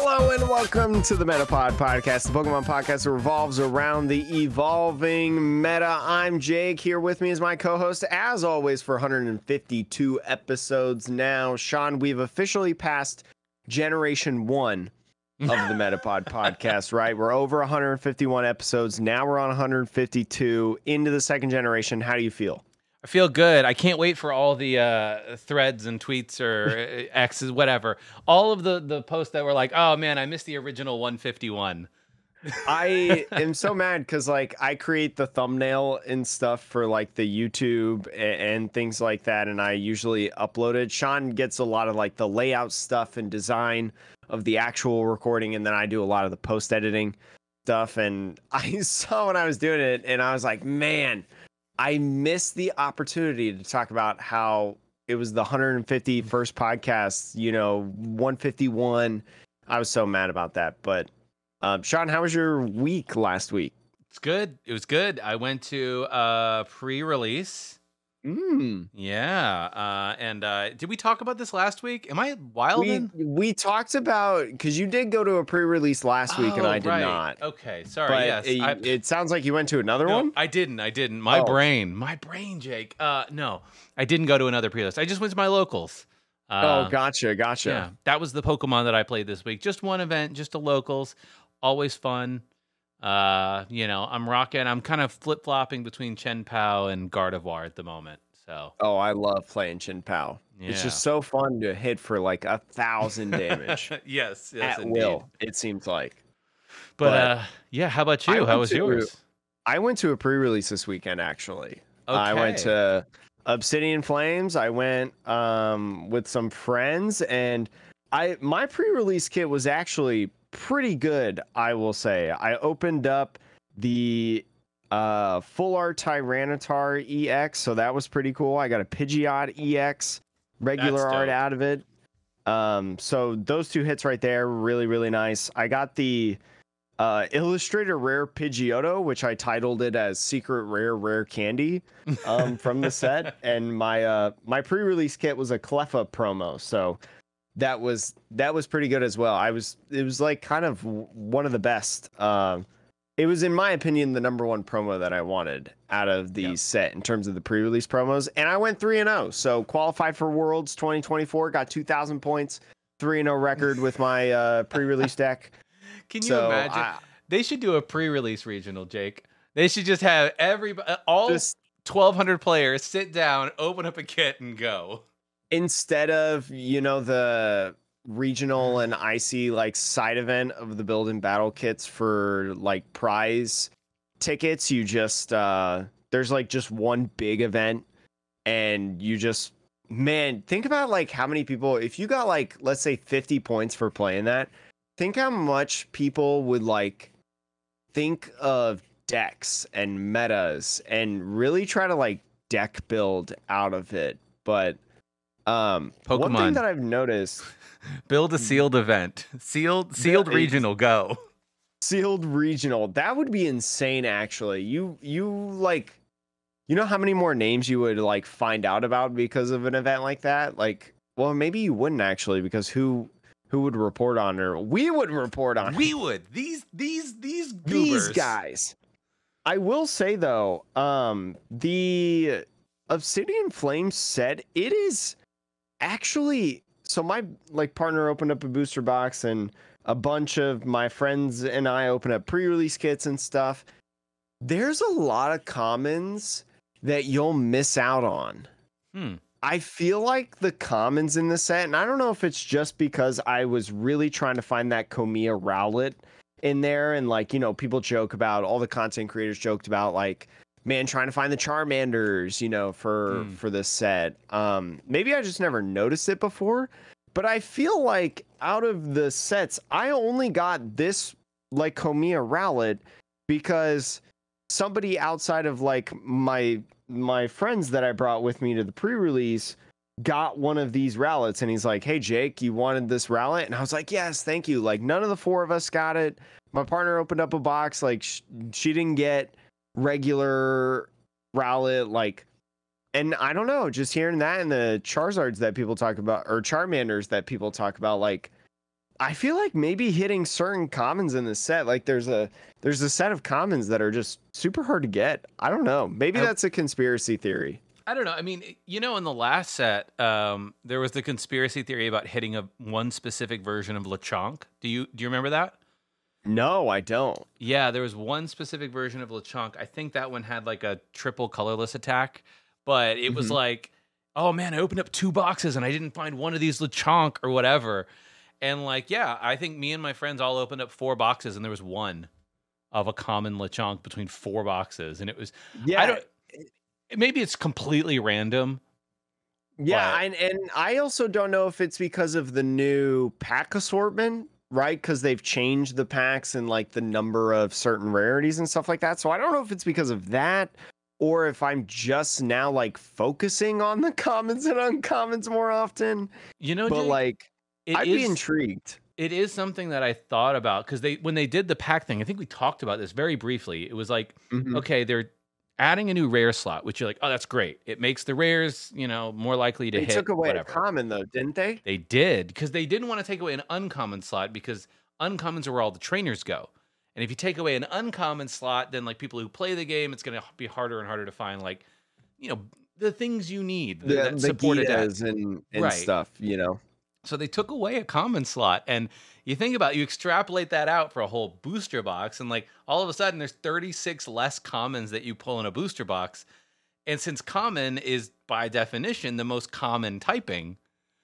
Hello and welcome to the Metapod Podcast, the Pokemon podcast that revolves around the evolving meta. I'm Jake. Here with me is my co-host, as always, for 152 episodes now. Sean, we've officially passed Generation 1 of the Metapod Podcast, right? We're over 151 episodes. Now we're on 152 into the second generation. How do you feel? I feel good. I can't wait for all the threads and tweets or X's, whatever. All of the posts that were like, oh man, I missed the original 151. I am so mad because like I create the thumbnail and stuff for like the YouTube and things like that, and I usually upload it. Sean gets a lot of like the layout stuff and design of the actual recording, and then I do a lot of the post editing stuff. And I saw when I was doing it, and I was like, man, I missed the opportunity to talk about how it was the 151st podcast, 151. I was so mad about that. But Sean, how was your week last week? It's good. It was good. I went to pre-release. Yeah. And did we talk about this last week? Am I wilding? We talked about, because you did go to a pre-release last week and I did not. Okay, sorry. But yes, it sounds like you went to another one. I didn't. My brain, Jake. No, I didn't go to another pre-release. I just went to my locals. Gotcha. Yeah, that was the Pokemon that I played this week. Just one event, just the locals. Always fun. I'm rocking. I'm kind of flip-flopping between Chen Pao and Gardevoir at the moment. So. Oh, I love playing Chen Pao. Yeah. It's just so fun to hit for like 1,000 damage. yes, at indeed. will. It seems like. But yeah, how about you? How was yours? I went to a pre-release this weekend. Actually, okay. I went to Obsidian Flames. I went with some friends, and my pre-release kit was actually pretty good, I will say. I opened up the full art Tyranitar EX, so that was pretty cool. I got a Pidgeot EX regular art out of it. So those two hits right there, really, really nice. I got the Illustrator Rare Pidgeotto, which I titled it as Secret Rare Candy from the set. And my pre-release kit was a Cleffa promo, so that was pretty good as well. It was like kind of one of the best. It was, in my opinion, the number one promo that I wanted out of the set in terms of the pre-release promos. And I went 3-0. So qualified for Worlds 2024, got 2,000 points, 3-0 record with my pre-release deck. Can you imagine? They should do a pre-release regional, Jake. They should just have all 1,200 players sit down, open up a kit, and go. Instead of, the regional and IC like side event of the build and battle kits for like prize tickets, you just there's like just one big event, and you just, man, think about like how many people, if you got like, let's say 50 points for playing that, think how much people would like think of decks and metas and really try to like deck build out of it. But Pokemon. One thing that I've noticed, build a sealed event, sealed regional, go. Sealed regional. That would be insane. Actually, you like, how many more names you would like find out about because of an event like that? Like, well, maybe you wouldn't actually, because who would report on her? We would report on. We would. These guys. I will say though, the Obsidian Flames set, it is actually, so my like partner opened up a booster box, and a bunch of my friends and I opened up pre-release kits and stuff. There's a lot of commons that you'll miss out on. I feel like the commons in the set, and I don't know if it's just because I was really trying to find that Komiya Rowlet in there, and like, people joke about, all the content creators joked about like, man, trying to find the Charmanders, for this set. Maybe I just never noticed it before, but I feel like out of the sets, I only got this like Komiya Rowlet because somebody outside of like my friends that I brought with me to the pre-release got one of these Rowlets, and he's like, hey Jake, you wanted this Rowlet? And I was like, yes, thank you. Like, none of the four of us got it. My partner opened up a box, like she didn't get regular Rowlet, like, and I don't know, just hearing that and the Charizards that people talk about, or Charmanders that people talk about, like, I feel like maybe hitting certain commons in the set, like there's a set of commons that are just super hard to get. I don't know. Maybe that's a conspiracy theory. I don't know. I mean, you know, in the last set, there was the conspiracy theory about hitting one specific version of Lechonk. Do you remember that? No, I don't. Yeah, there was one specific version of Lechonk. I think that one had like a triple colorless attack, but it was like, oh man, I opened up 2 boxes and I didn't find one of these Lechonk or whatever. And like, yeah, I think me and my friends all opened up 4 boxes and there was one of a common Lechonk between 4 boxes. And it was, maybe it's completely random. Yeah, and I also don't know if it's because of the new pack assortment, right? Because they've changed the packs and like the number of certain rarities and stuff like that. So I don't know if it's because of that or if I'm just now like focusing on the commons and uncommons more often. You know, but Jake, like I'd be intrigued. It is something that I thought about because when they did the pack thing, I think we talked about this very briefly. It was like, okay, they're adding a new rare slot, which you're like, oh, that's great. It makes the rares, you know, more likely to hit. They took away whatever. a common though, didn't they? They did, because they didn't want to take away an uncommon slot because uncommons are where all the trainers go. And if you take away an uncommon slot, then like people who play the game, it's going to be harder and harder to find like, you know, the things you need that support it and stuff, you know. So they took away a common slot, and you think about it, you extrapolate that out for a whole booster box, and like all of a sudden there's 36 less commons that you pull in a booster box. And since common is by definition the most common typing,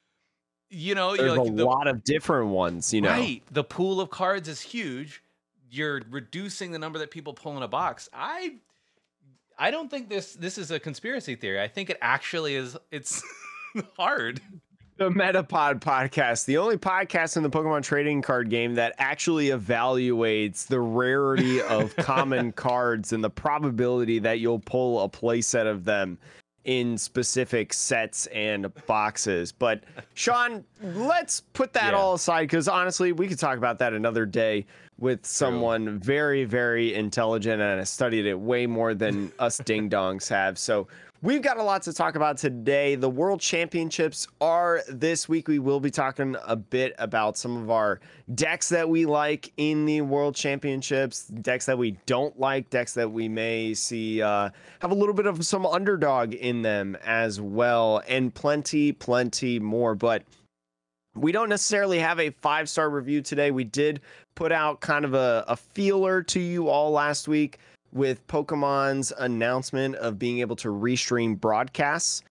you know, there's like a lot of different ones, you know. Right. The pool of cards is huge. You're reducing the number that people pull in a box. I don't think this is a conspiracy theory. I think it actually is. It's hard. The Metapod podcast, the only podcast in the Pokemon trading card game that actually evaluates the rarity of common cards and the probability that you'll pull a playset of them in specific sets and boxes. But Sean, let's put that all aside, because honestly, we could talk about that another day with someone very, very intelligent and has studied it way more than us ding-dongs have. So we've got a lot to talk about today. The World Championships are this week. We will be talking a bit about some of our decks that we like in the World Championships, decks that we don't like, decks that we may see have a little bit of some underdog in them as well, and plenty more. But we don't necessarily have a 5-star review today. We did put out kind of a feeler to you all last week with Pokemon's announcement of being able to restream broadcasts.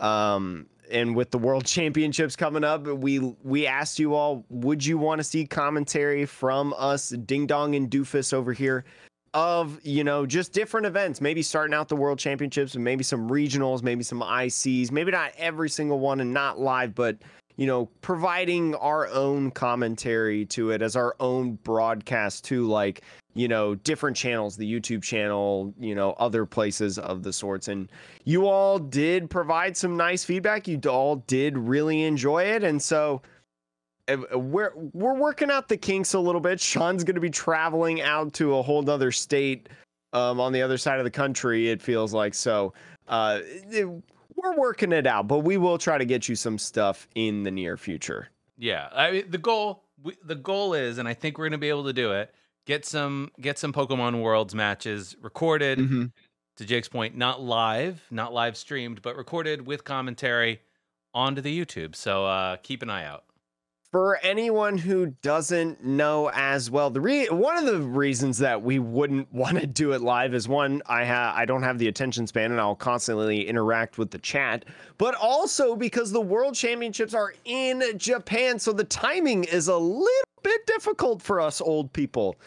And with the World Championships coming up, we asked you all, would you want to see commentary from us, Ding Dong and Doofus over here, of, you know, just different events, maybe starting out the World Championships and maybe some regionals, maybe some ICs, maybe not every single one and not live, but, you know, providing our own commentary to it as our own broadcast to, like, you know, different channels, the YouTube channel, you know, other places of the sorts. And you all did provide some nice feedback. You all did really enjoy it. And so we're working out the kinks a little bit. Sean's going to be traveling out to a whole nother state on the other side of the country, it feels like. So we're working it out, but we will try to get you some stuff in the near future. Yeah. I mean, the goal is, and I think we're going to be able to do it, get some Pokemon Worlds matches recorded, to Jake's point, not live streamed, but recorded with commentary onto the YouTube. So keep an eye out. For anyone who doesn't know as well, one of the reasons that we wouldn't want to do it live is, one, I don't have the attention span and I'll constantly interact with the chat, but also because the World Championships are in Japan, so the timing is a little bit difficult for us old people.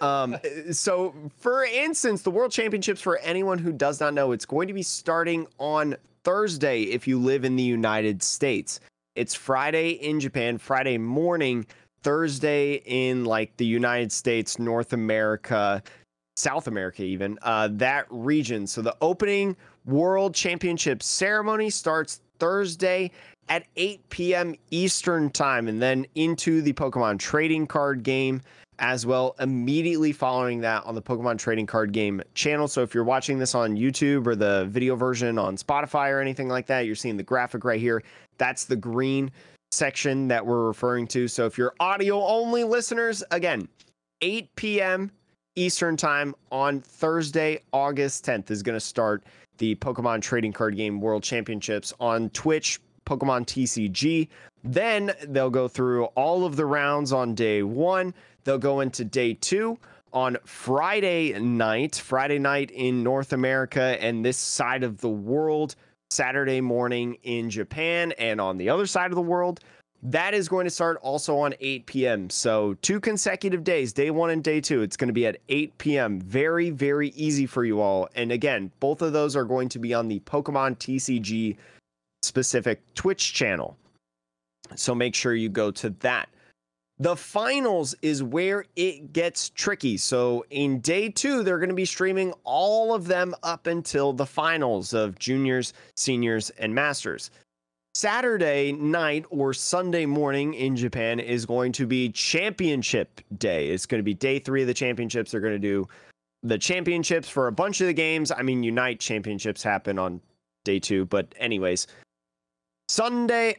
So for instance, the World Championships, for anyone who does not know, it's going to be starting on Thursday if you live in the United States. It's Friday in Japan, Friday morning, Thursday in like the United States, North America, South America even, that region. So the opening World Championship ceremony starts Thursday at 8 p.m. Eastern time, and then into the Pokemon trading card game as well, immediately following that on the Pokemon trading card game channel. So if you're watching this on YouTube or the video version on Spotify or anything like that, you're seeing the graphic right here. That's the green. section that we're referring to. So if you're audio only listeners, again, 8 p.m. Eastern time on Thursday, August 10th is going to start the Pokemon Trading Card Game World Championships on Twitch, Pokemon TCG. Then they'll go through all of the rounds on day 1. They'll go into day 2 on Friday night in North America and this side of the world, Saturday morning in Japan, and on the other side of the world. That is going to start also on 8 p.m. So 2 consecutive days, day 1 and day 2. It's going to be at 8 p.m. Very, very easy for you all. And again, both of those are going to be on the Pokemon TCG specific Twitch channel. So make sure you go to that. The finals is where it gets tricky. So in day 2, they're going to be streaming all of them up until the finals of juniors, seniors, and masters. Saturday night or Sunday morning in Japan is going to be championship day. It's going to be day 3 of the championships. They're going to do the championships for a bunch of the games. I mean, Unite championships happen on day 2, but anyways, Saturday,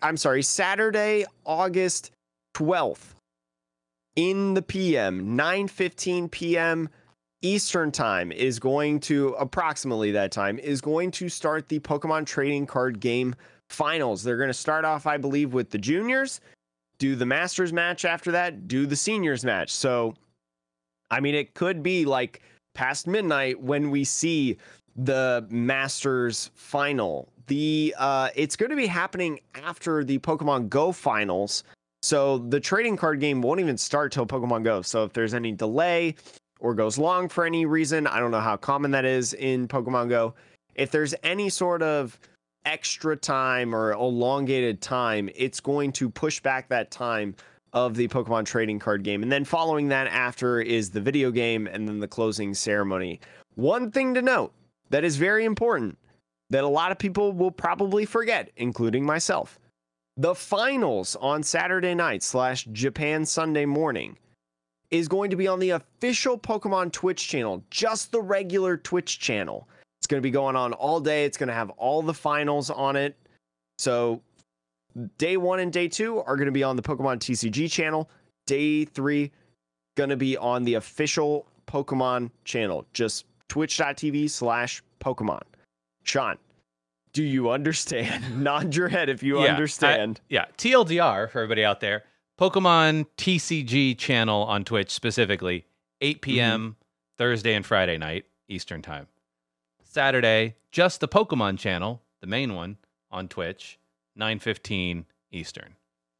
August 12th in the PM, 9:15 p.m. Eastern time is going to, approximately that time, is going to start the Pokemon Trading Card Game finals. They're going to start off, I believe, with the juniors, do the masters match after that, do the seniors match. So, I mean, it could be like past midnight when we see the masters final. It's going to be happening after the Pokemon Go finals. So the trading card game won't even start till Pokemon Go. So if there's any delay or goes long for any reason, I don't know how common that is in Pokemon Go. If there's any sort of extra time or elongated time, it's going to push back that time of the Pokemon trading card game. And then following that after is the video game and then the closing ceremony. One thing to note that is very important that a lot of people will probably forget, including myself. The finals on Saturday night / Japan Sunday morning is going to be on the official Pokemon Twitch channel, just the regular Twitch channel. It's going to be going on all day. It's going to have all the finals on it. So day 1 and day 2 are going to be on the Pokemon TCG channel. Day 3 going to be on the official Pokemon channel, just twitch.tv/Pokemon. Sean, do you understand? Nod your head if you understand. TLDR for everybody out there. Pokemon TCG channel on Twitch specifically, 8 p.m. Thursday and Friday night Eastern time. Saturday, just the Pokemon channel, the main one on Twitch, 9:15 Eastern.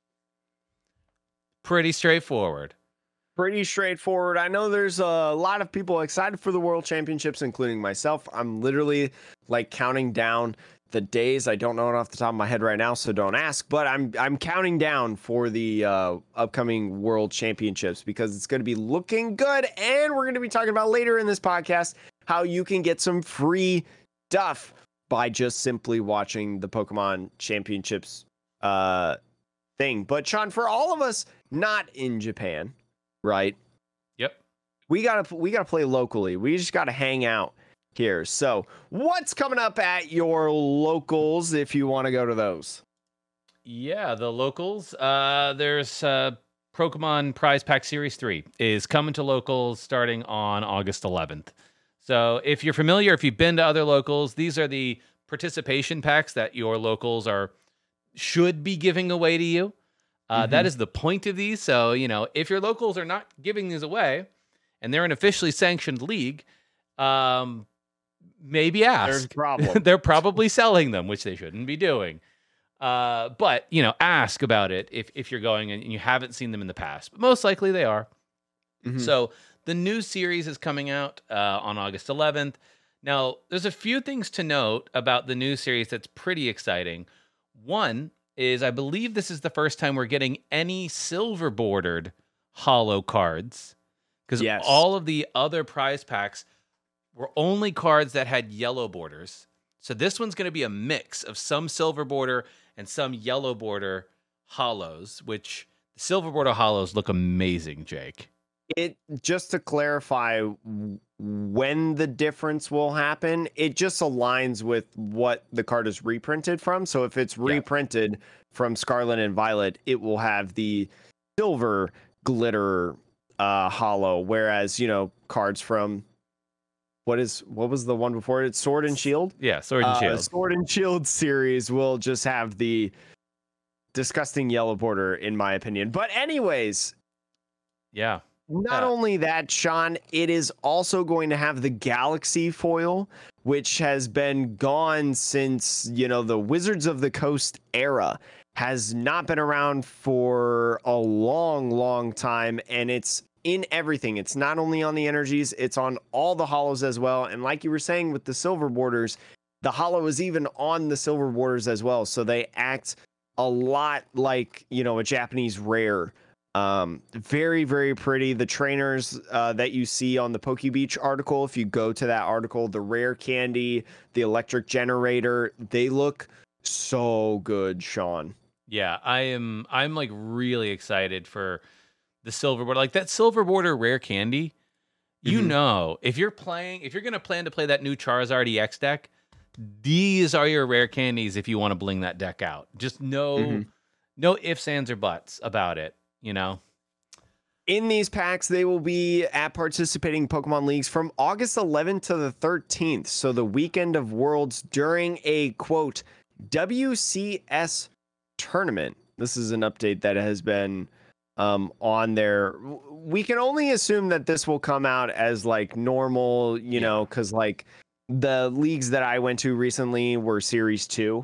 Pretty straightforward. I know there's a lot of people excited for the World Championships, including myself. I'm literally like counting down the days. I don't know it off the top of my head right now, so don't ask. But I'm counting down for the upcoming World Championships because it's going to be looking good, and we're going to be talking about later in this podcast how you can get some free stuff by just simply watching the Pokemon Championships thing. But Sean, for all of us not in Japan, right? Yep. We gotta play locally. We just gotta hang out here. So, what's coming up at your locals if you want to go to those? Yeah, the locals. There's Pokemon Prize Pack Series 3 is coming to locals starting on August 11th. So, if you're familiar, if you've been to other locals, these are the participation packs that your locals should be giving away to you. That is the point of these. So, if your locals are not giving these away and they're an officially sanctioned league, maybe ask. There's a problem. They're probably selling them, which they shouldn't be doing. But, ask about it if you're going and you haven't seen them in the past. But most likely they are. So the new series is coming out on August 11th. Now, there's a few things to note about the new series that's pretty exciting. One is I believe this is the first time we're getting any silver bordered holo cards. Because all of the other prize packs were only cards that had yellow borders. So this one's going to be a mix of some silver border and some yellow border holos, which the silver border holos look amazing, Jake. Just to clarify, when the difference will happen. It just aligns with what the card is reprinted from. So if it's reprinted from Scarlet and Violet, it will have the silver glitter holo, whereas, you know, cards from what was the one before it? Sword and Shield? Yeah, Sword and Shield. Sword and Shield series will just have the disgusting yellow border, in my opinion. But anyways, yeah. Not only that, Sean, it is also going to have the Galaxy foil, which has been gone since, you know, the Wizards of the Coast era. Has not been around for a long, long time, and it's in everything. It's not only on the energies, it's on all the holos as well. And like you were saying with the silver borders, the holo is even on the silver borders as well. So they act a lot like, you know, a Japanese rare. Very, very pretty. The trainers that you see on the PokeBeach article, if you go to that article, the rare candy, the electric generator, they look so good, Sean. Yeah, I'm like really excited for the silver border. Like that silver border rare candy, you know, if you're gonna plan to play that new Charizard EX deck, these are your rare candies if you want to bling that deck out. Just no ifs, ands, or buts about it. You know, in these packs, they will be at participating Pokemon leagues from August 11th to the 13th. So the weekend of Worlds during a quote WCS tournament. This is an update that has been on there. We can only assume that this will come out as like normal, you know, because like the leagues that I went to recently were Series 2.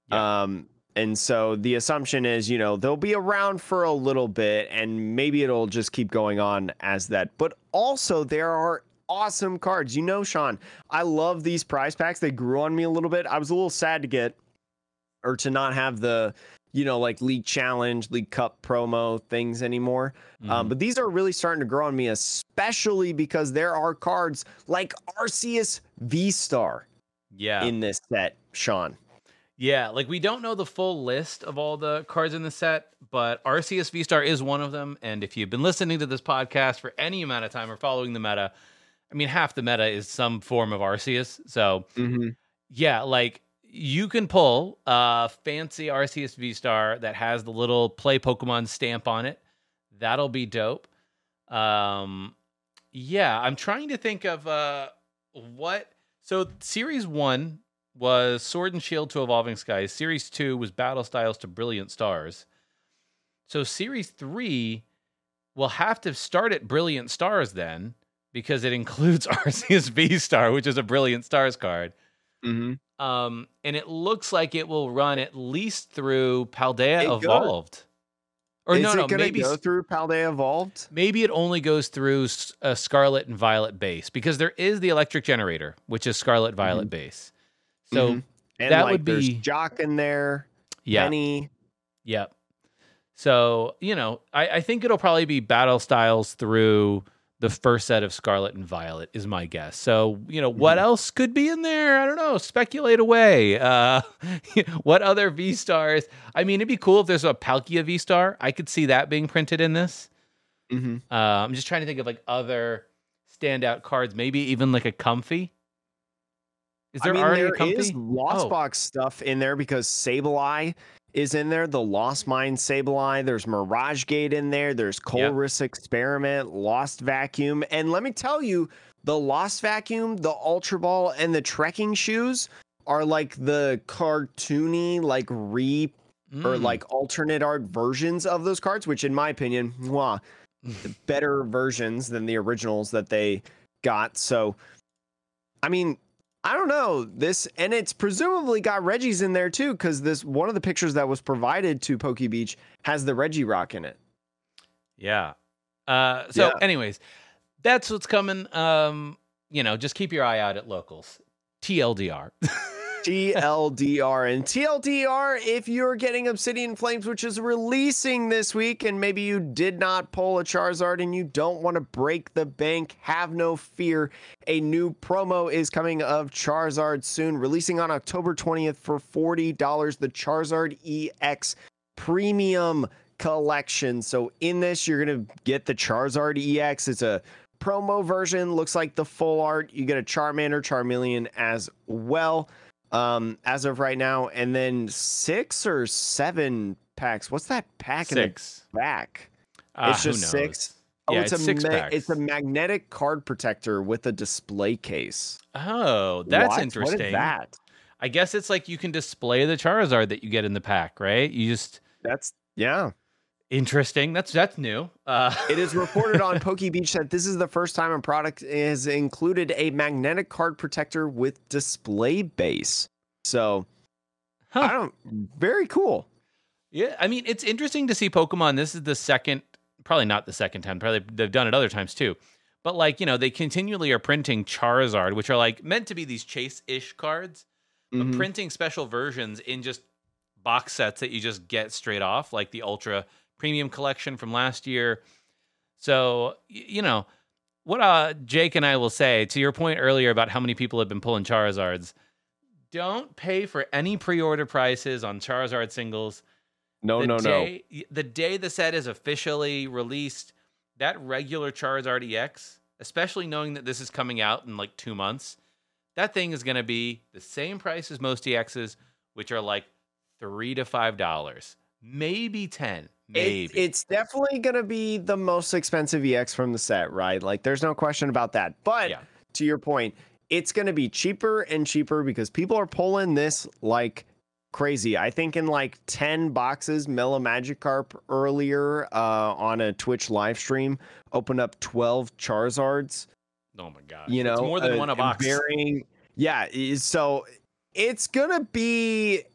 And so the assumption is, you know, they'll be around for a little bit and maybe it'll just keep going on as that. But also there are awesome cards. You know, Sean, I love these prize packs. They grew on me a little bit. I was a little sad to get or to not have the, you know, like League Challenge, League Cup promo things anymore. But these are really starting to grow on me, especially because there are cards like Arceus V-Star in this set, Sean. Yeah, like we don't know the full list of all the cards in the set, but Arceus V-Star is one of them. And if you've been listening to this podcast for any amount of time or following the meta, I mean, half the meta is some form of Arceus. So, yeah, like you can pull a fancy Arceus V-Star that has the little play Pokemon stamp on it. That'll be dope. Yeah, I'm trying to think of what. So, Series 1 was Sword and Shield to Evolving Skies. Series 2 was Battle Styles to Brilliant Stars. So Series 3 will have to start at Brilliant Stars then, because it includes Arceus V-Star, which is a Brilliant Stars card. And it looks like it will run at least through Paldea Evolved. Or is it going to go through Paldea Evolved? Maybe it only goes through Scarlet and Violet base, because there is the Electric Generator, which is Scarlet Violet base. So and that like, would be there's Jock in there. Penny. Yep. So, you know, I think it'll probably be Battle Styles through the first set of Scarlet and Violet is my guess. So, you know, what else could be in there? I don't know. Speculate away. What other V-Stars? I mean, it'd be cool if there's a Palkia V-Star. I could see that being printed in this. I'm just trying to think of like other standout cards. Maybe even like a Comfy. Is there already a Comfy? There is Lost Box stuff in there because Sableye is in there. The Lost Mine Sableye. There's Mirage Gate in there. There's Colress Experiment, Lost Vacuum. And let me tell you, the Lost Vacuum, the Ultra Ball, and the Trekking Shoes are like the cartoony, like or like alternate art versions of those cards, which in my opinion, better versions than the originals that they got. So, I mean, I don't know this, and it's presumably got Reggie's in there too, because this one of the pictures that was provided to PokeBeach has the Regirock in it. Yeah. Anyways, that's what's coming. You know, just keep your eye out at locals. TLDR. TLDR. And TLDR, if you're getting Obsidian Flames, which is releasing this week, and maybe you did not pull a Charizard and you don't want to break the bank, have no fear. A new promo is coming of Charizard soon, releasing on October 20th for $40, the Charizard EX Premium Collection. So in this, you're going to get the Charizard EX. It's a promo version looks like the full art. You get a Charmander, Charmeleon as well, as of right now, and then 6 or 7 packs. What's that pack 6. in the back? It's Who just knows? 6. Oh, Yeah, it's it's a 6 packs. it's a magnetic card protector with a display case. Oh, that's What? interesting. What is that? I guess it's like you can display the Charizard that you get in the pack, right? Yeah. Interesting. That's new. It is reported on PokeBeach that this is the first time a product has included a magnetic card protector with display base. So, very cool. Yeah, I mean, it's interesting to see Pokemon. This is the second, probably not the second time. Probably they've done it other times too. But like, they continually are printing Charizard, which are like meant to be these chase-ish cards, but printing special versions in just box sets that you just get straight off, like the Ultra Premium Collection from last year. So, what Jake and I will say, to your point earlier about how many people have been pulling Charizards, don't pay for any pre-order prices on Charizard singles. No. The day the set is officially released, that regular Charizard EX, especially knowing that this is coming out in like 2 months, that thing is going to be the same price as most EXs, which are like $3 to $5, maybe 10. Maybe. It's definitely going to be the most expensive EX from the set, right? Like, there's no question about that. But to your point, it's going to be cheaper and cheaper because people are pulling this like crazy. I think in like 10 boxes, Mela Magikarp earlier on a Twitch live stream opened up 12 Charizards. Oh my God. It's more than one a box. So it's going to be...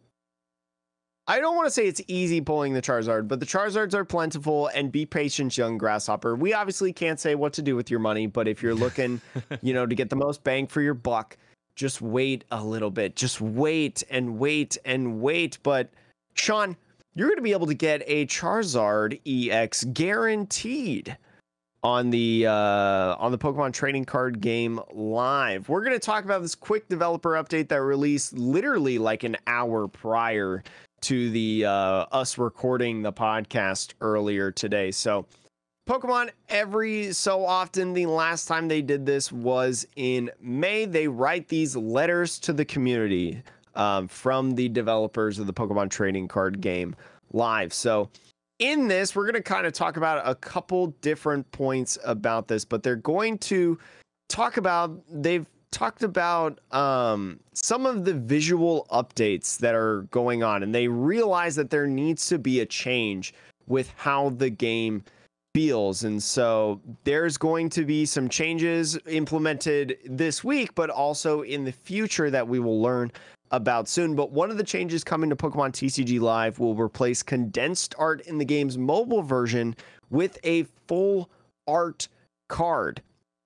I don't want to say it's easy pulling the Charizard, but the Charizards are plentiful, and be patient, young grasshopper. We obviously can't say what to do with your money, but if you're looking, to get the most bang for your buck, just wait a little bit. Just wait and wait and wait. But Sean, you're going to be able to get a Charizard EX guaranteed on the Pokemon Trading Card Game Live. We're going to talk about this quick developer update that released literally like an hour prior to the us recording the podcast earlier today. So Pokemon, every so often, the last time they did this was in May. They write these letters to the community from the developers of the Pokemon Trading Card Game Live. So in this, we're going to kind of talk about a couple different points about this, but they're going to talk about, they've talked about some of the visual updates that are going on, and they realize that there needs to be a change with how the game feels. And so there's going to be some changes implemented this week, but also in the future that we will learn about soon. But one of the changes coming to Pokemon TCG Live will replace condensed art in the game's mobile version with a full art card.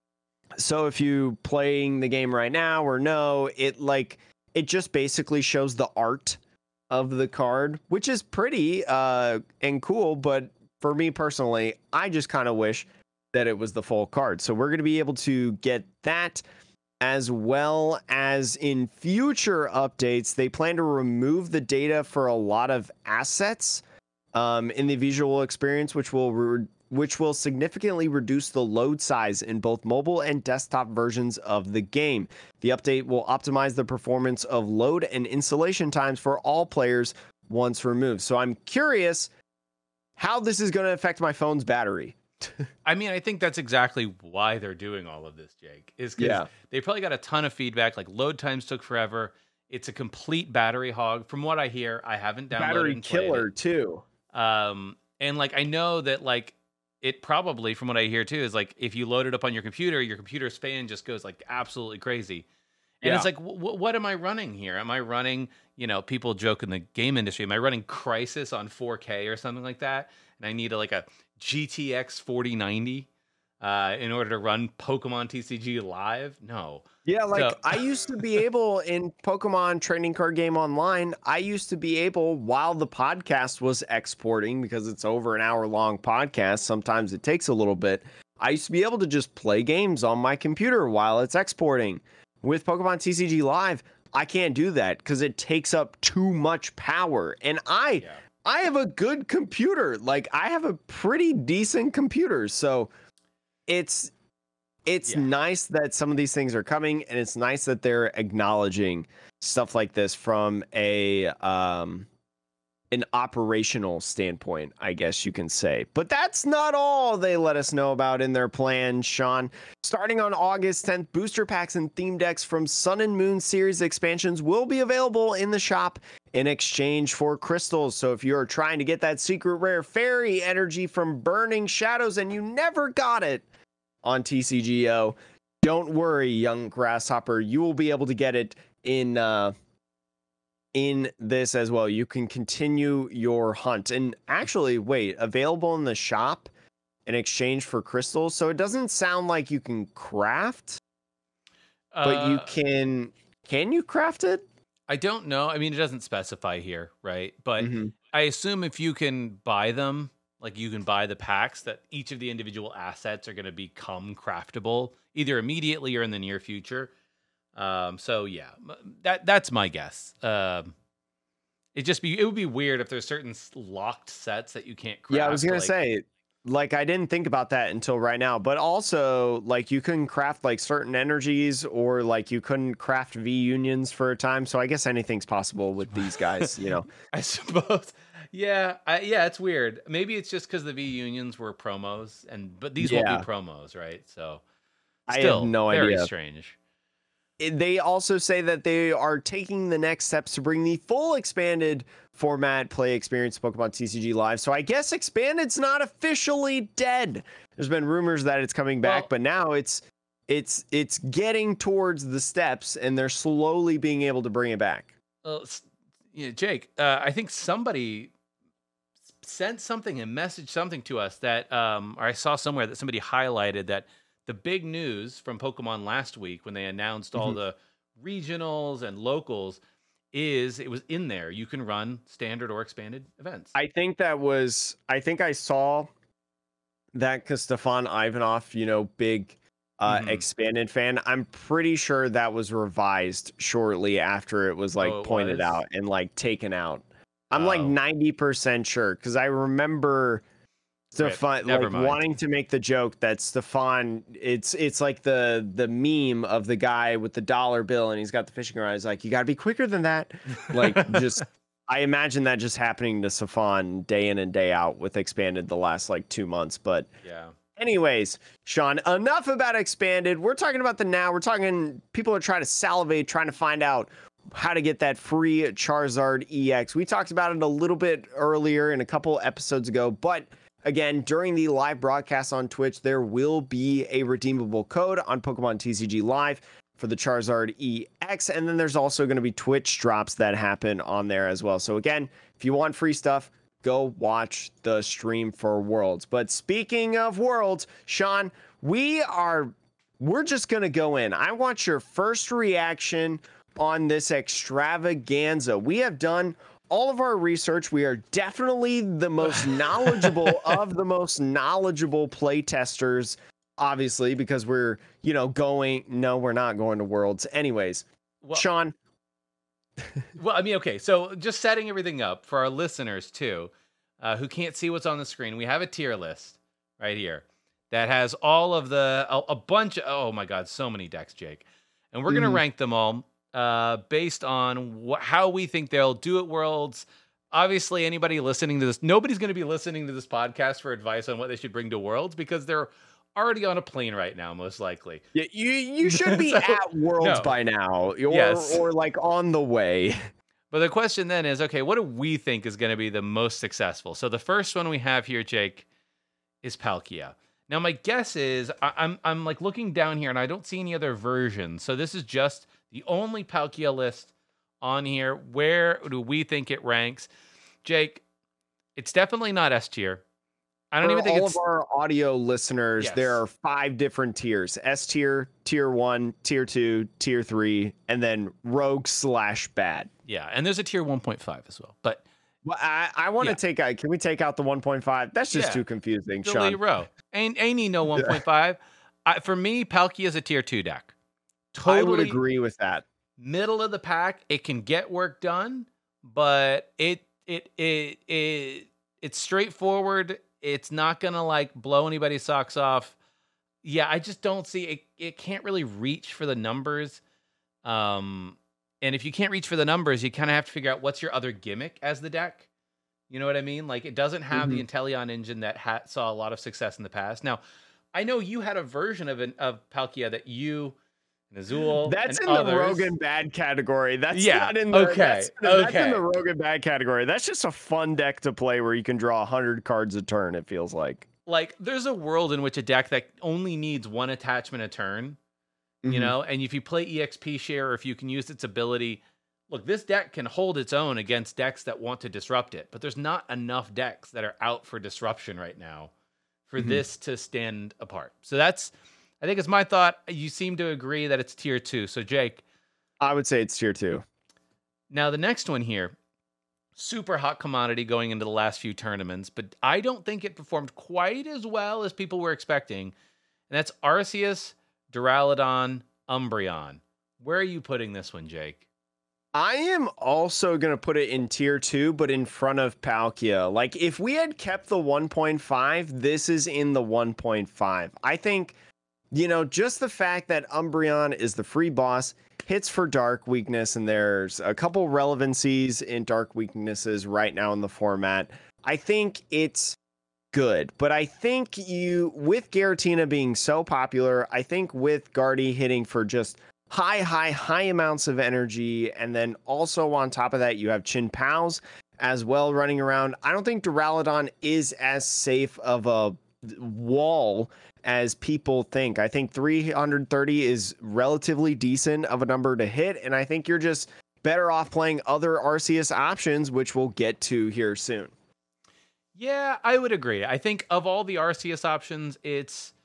So if you playing the game right now or no, it just basically shows the art of the card, which is pretty and cool. But for me personally, I just kind of wish that it was the full card. So we're going to be able to get that, as well as in future updates. They plan to remove the data for a lot of assets in the visual experience, which will significantly reduce the load size in both mobile and desktop versions of the game. The update will optimize the performance of load and installation times for all players once removed. So I'm curious how this is going to affect my phone's battery. I mean, I think that's exactly why they're doing all of this, Jake, is because they probably got a ton of feedback. Like, load times took forever. It's a complete battery hog. From what I hear, I haven't downloaded battery and played killer it. too. And like, I know that like it probably, from what I hear too, is like if you load it up on your computer's fan just goes like absolutely crazy. And it's like, what am I running here? Am I running, people joke in the game industry, am I running Crysis on 4K or something like that? And I need a GTX 4090 in order to run Pokemon TCG Live? No. Yeah, I used to be able in Pokemon Trading Card Game Online, while the podcast was exporting, because it's over an hour long podcast, sometimes it takes a little bit. I used to be able to just play games on my computer while it's exporting. With Pokemon TCG Live, I can't do that because it takes up too much power. And I have a good computer. Like, I have a pretty decent computer. So it's it's Yeah. nice that some of these things are coming, and it's nice that they're acknowledging stuff like this from an operational standpoint, I guess you can say. But that's not all they let us know about in their plan, Sean. Starting on August 10th, booster packs and theme decks from Sun and Moon series expansions will be available in the shop in exchange for crystals. So if you're trying to get that secret rare fairy energy from Burning Shadows and you never got it on TCGO, don't worry, young grasshopper. You will be able to get it in this as well. You can continue your hunt. And actually, wait, available in the shop in exchange for crystals. So it doesn't sound like you can craft, but you can you craft it? I don't know. I mean, it doesn't specify here, right? But Mm-hmm. I assume if you can buy them, like you can buy the packs, that each of the individual assets are going to become craftable either immediately or in the near future. So yeah, that's my guess. It would be weird if there's certain locked sets that you can't craft. Yeah, I was gonna say, like, I didn't think about that until right now, but also, like, you couldn't craft like certain energies, or like you couldn't craft V unions for a time. So I guess anything's possible with these guys, you know. I suppose. Yeah, it's weird. Maybe it's just because the V unions were promos, but these won't be promos, right? So I have no very idea. strange. They also say that they are taking the next steps to bring the full expanded format play experience to Pokemon TCG Live. So I guess expanded's not officially dead. There's been rumors that it's coming back, but now it's getting towards the steps, and they're slowly being able to bring it back. Jake, I think somebody sent something and messaged something to us that, or I saw somewhere that somebody highlighted that the big news from Pokemon last week when they announced all the regionals and locals is it was in there. You can run standard or expanded events. I think I saw that because Stefan Ivanov, big expanded fan. I'm pretty sure that was revised shortly after it was pointed out and taken out. I'm 90% sure because I remember Stefan wanting to make the joke that Stefan, it's like the meme of the guy with the dollar bill and he's got the fishing rod. He's like, you got to be quicker than that. I imagine that just happening to Stefan day in and day out with expanded the last 2 months. But yeah. Anyways, Sean, enough about expanded. We're talking about the now. We're talking people are trying to salivate, trying to find out how to get that free Charizard EX. We talked about it a little bit earlier in a couple episodes ago, but again, during the live broadcast on Twitch, there will be a redeemable code on Pokemon TCG Live for the Charizard EX. And then there's also going to be Twitch drops that happen on there as well. So again, if you want free stuff, go watch the stream for Worlds. But speaking of Worlds, Sean, we're just going to go in. I want your first reaction on this extravaganza. We have done all of our research. We are definitely the most knowledgeable of the most knowledgeable play testers, obviously, because we're, we're not going to Worlds. Anyways, Sean. Well, I mean, okay, so just setting everything up for our listeners, too, who can't see what's on the screen, we have a tier list right here that has all of a bunch of, oh my God, so many decks, Jake. And we're going to rank them all based on how we think they'll do at Worlds. Obviously, anybody listening to this, nobody's going to be listening to this podcast for advice on what they should bring to Worlds because they're already on a plane right now, most likely. Yeah, you should be at Worlds by now, or on the way. But the question then is, okay, what do we think is going to be the most successful? So the first one we have here, Jake, is Palkia. Now, my guess is I'm looking down here and I don't see any other versions. So this is just the only Palkia list on here. Where do we think it ranks? Jake, it's definitely not S tier. I don't even think all of our audio listeners, there are 5 different tiers: S tier, tier 1, tier 2, tier 3, and then rogue/bad. Yeah, and there's a tier 1.5 as well. But I want to take out. Can we take out the 1.5? That's just too confusing, Sean. Delete row. Ain't need no 1.5. For me, Palkia is a tier 2 deck. Totally, I would agree with that. Middle of the pack, it can get work done, but it's straightforward. It's not gonna blow anybody's socks off. Yeah, I just don't see it. It can't really reach for the numbers. And if you can't reach for the numbers, you kind of have to figure out what's your other gimmick as the deck. You know what I mean? Like, it doesn't have the Inteleon engine that saw a lot of success in the past. Now, I know you had a version of Palkia that you and Azul That's and in others. the Rogan bad category. That's Yeah, not in the okay, that's in the Rogan bad category. That's just a fun deck to play where you can draw 100 cards a turn, it feels like. Like, there's a world in which a deck that only needs one attachment a turn, you know, and if you play EXP share, or if you can use its ability, look, this deck can hold its own against decks that want to disrupt it, but there's not enough decks that are out for disruption right now for this to stand apart. So that's, I think it's my thought. You seem to agree that it's tier 2. So Jake, I would say it's tier 2. Now the next one here, super hot commodity going into the last few tournaments, but I don't think it performed quite as well as people were expecting. And that's Arceus, Duraludon, Umbreon. Where are you putting this one, Jake? I am also going to put it in tier 2, but in front of Palkia. Like, if we had kept the 1.5, this is in the 1.5. I think, you know, just the fact that Umbreon is the free boss, hits for dark weakness, and there's a couple relevancies in dark weaknesses right now in the format. I think it's good, but I think with Giratina being so popular, I think with Guardy hitting for just high amounts of energy, and then also on top of that, you have Chin-Paos as well running around. I don't think Duraludon is as safe of a wall as people think. I think 330 is relatively decent of a number to hit, and I think you're just better off playing other Arceus options, which we'll get to here soon. Yeah, I would agree. I think of all the Arceus options, it's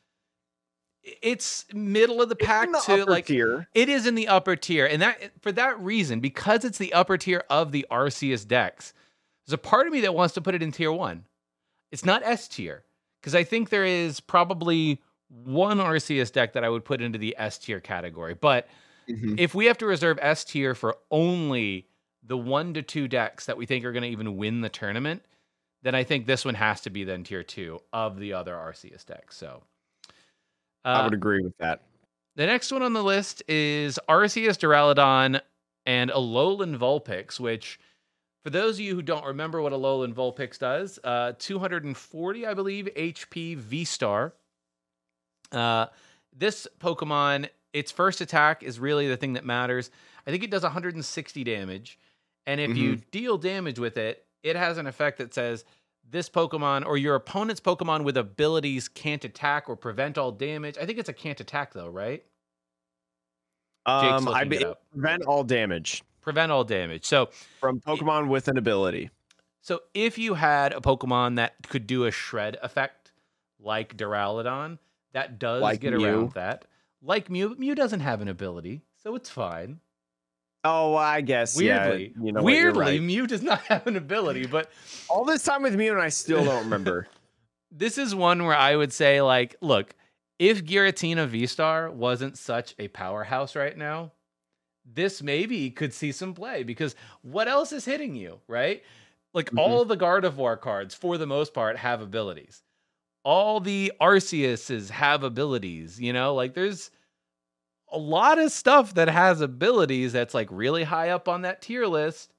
middle of the pack to like tier. It is in the upper tier, and that for that reason, because it's the upper tier of the Arceus decks, there's a part of me that wants to put it in tier 1. It's not S tier, because I think there is probably one Arceus deck that I would put into the S tier category. But if we have to reserve S tier for only the 1 to 2 decks that we think are going to even win the tournament, then I think this one has to be then tier 2 of the other Arceus decks. So I would agree with that. The next one on the list is Arceus, Duraludon, and Alolan Vulpix, which, for those of you who don't remember what Alolan Vulpix does, 240, I believe, HP V-Star. This Pokemon, its first attack is really the thing that matters. I think it does 160 damage, and if you deal damage with it, it has an effect that says, this Pokemon or your opponent's Pokemon with abilities can't attack or prevent all damage. I think it's a can't attack though, right? Prevent all damage. Prevent all damage. So from Pokemon with an ability. So if you had a Pokemon that could do a shred effect, like Duraludon, that does like get Mew. Around that. Like Mew doesn't have an ability, so it's fine. Oh, I guess. Weirdly, yeah, you know weirdly, right. Mew does not have an ability, but all this time with Mew and I still don't remember. This is one where I would say, like, look, if Giratina V-Star wasn't such a powerhouse right now, this maybe could see some play, because what else is hitting you, right? Like, all the Gardevoir cards, for the most part, have abilities. All the Arceuses have abilities, you know? Like, there's a lot of stuff that has abilities that's like really high up on that tier list.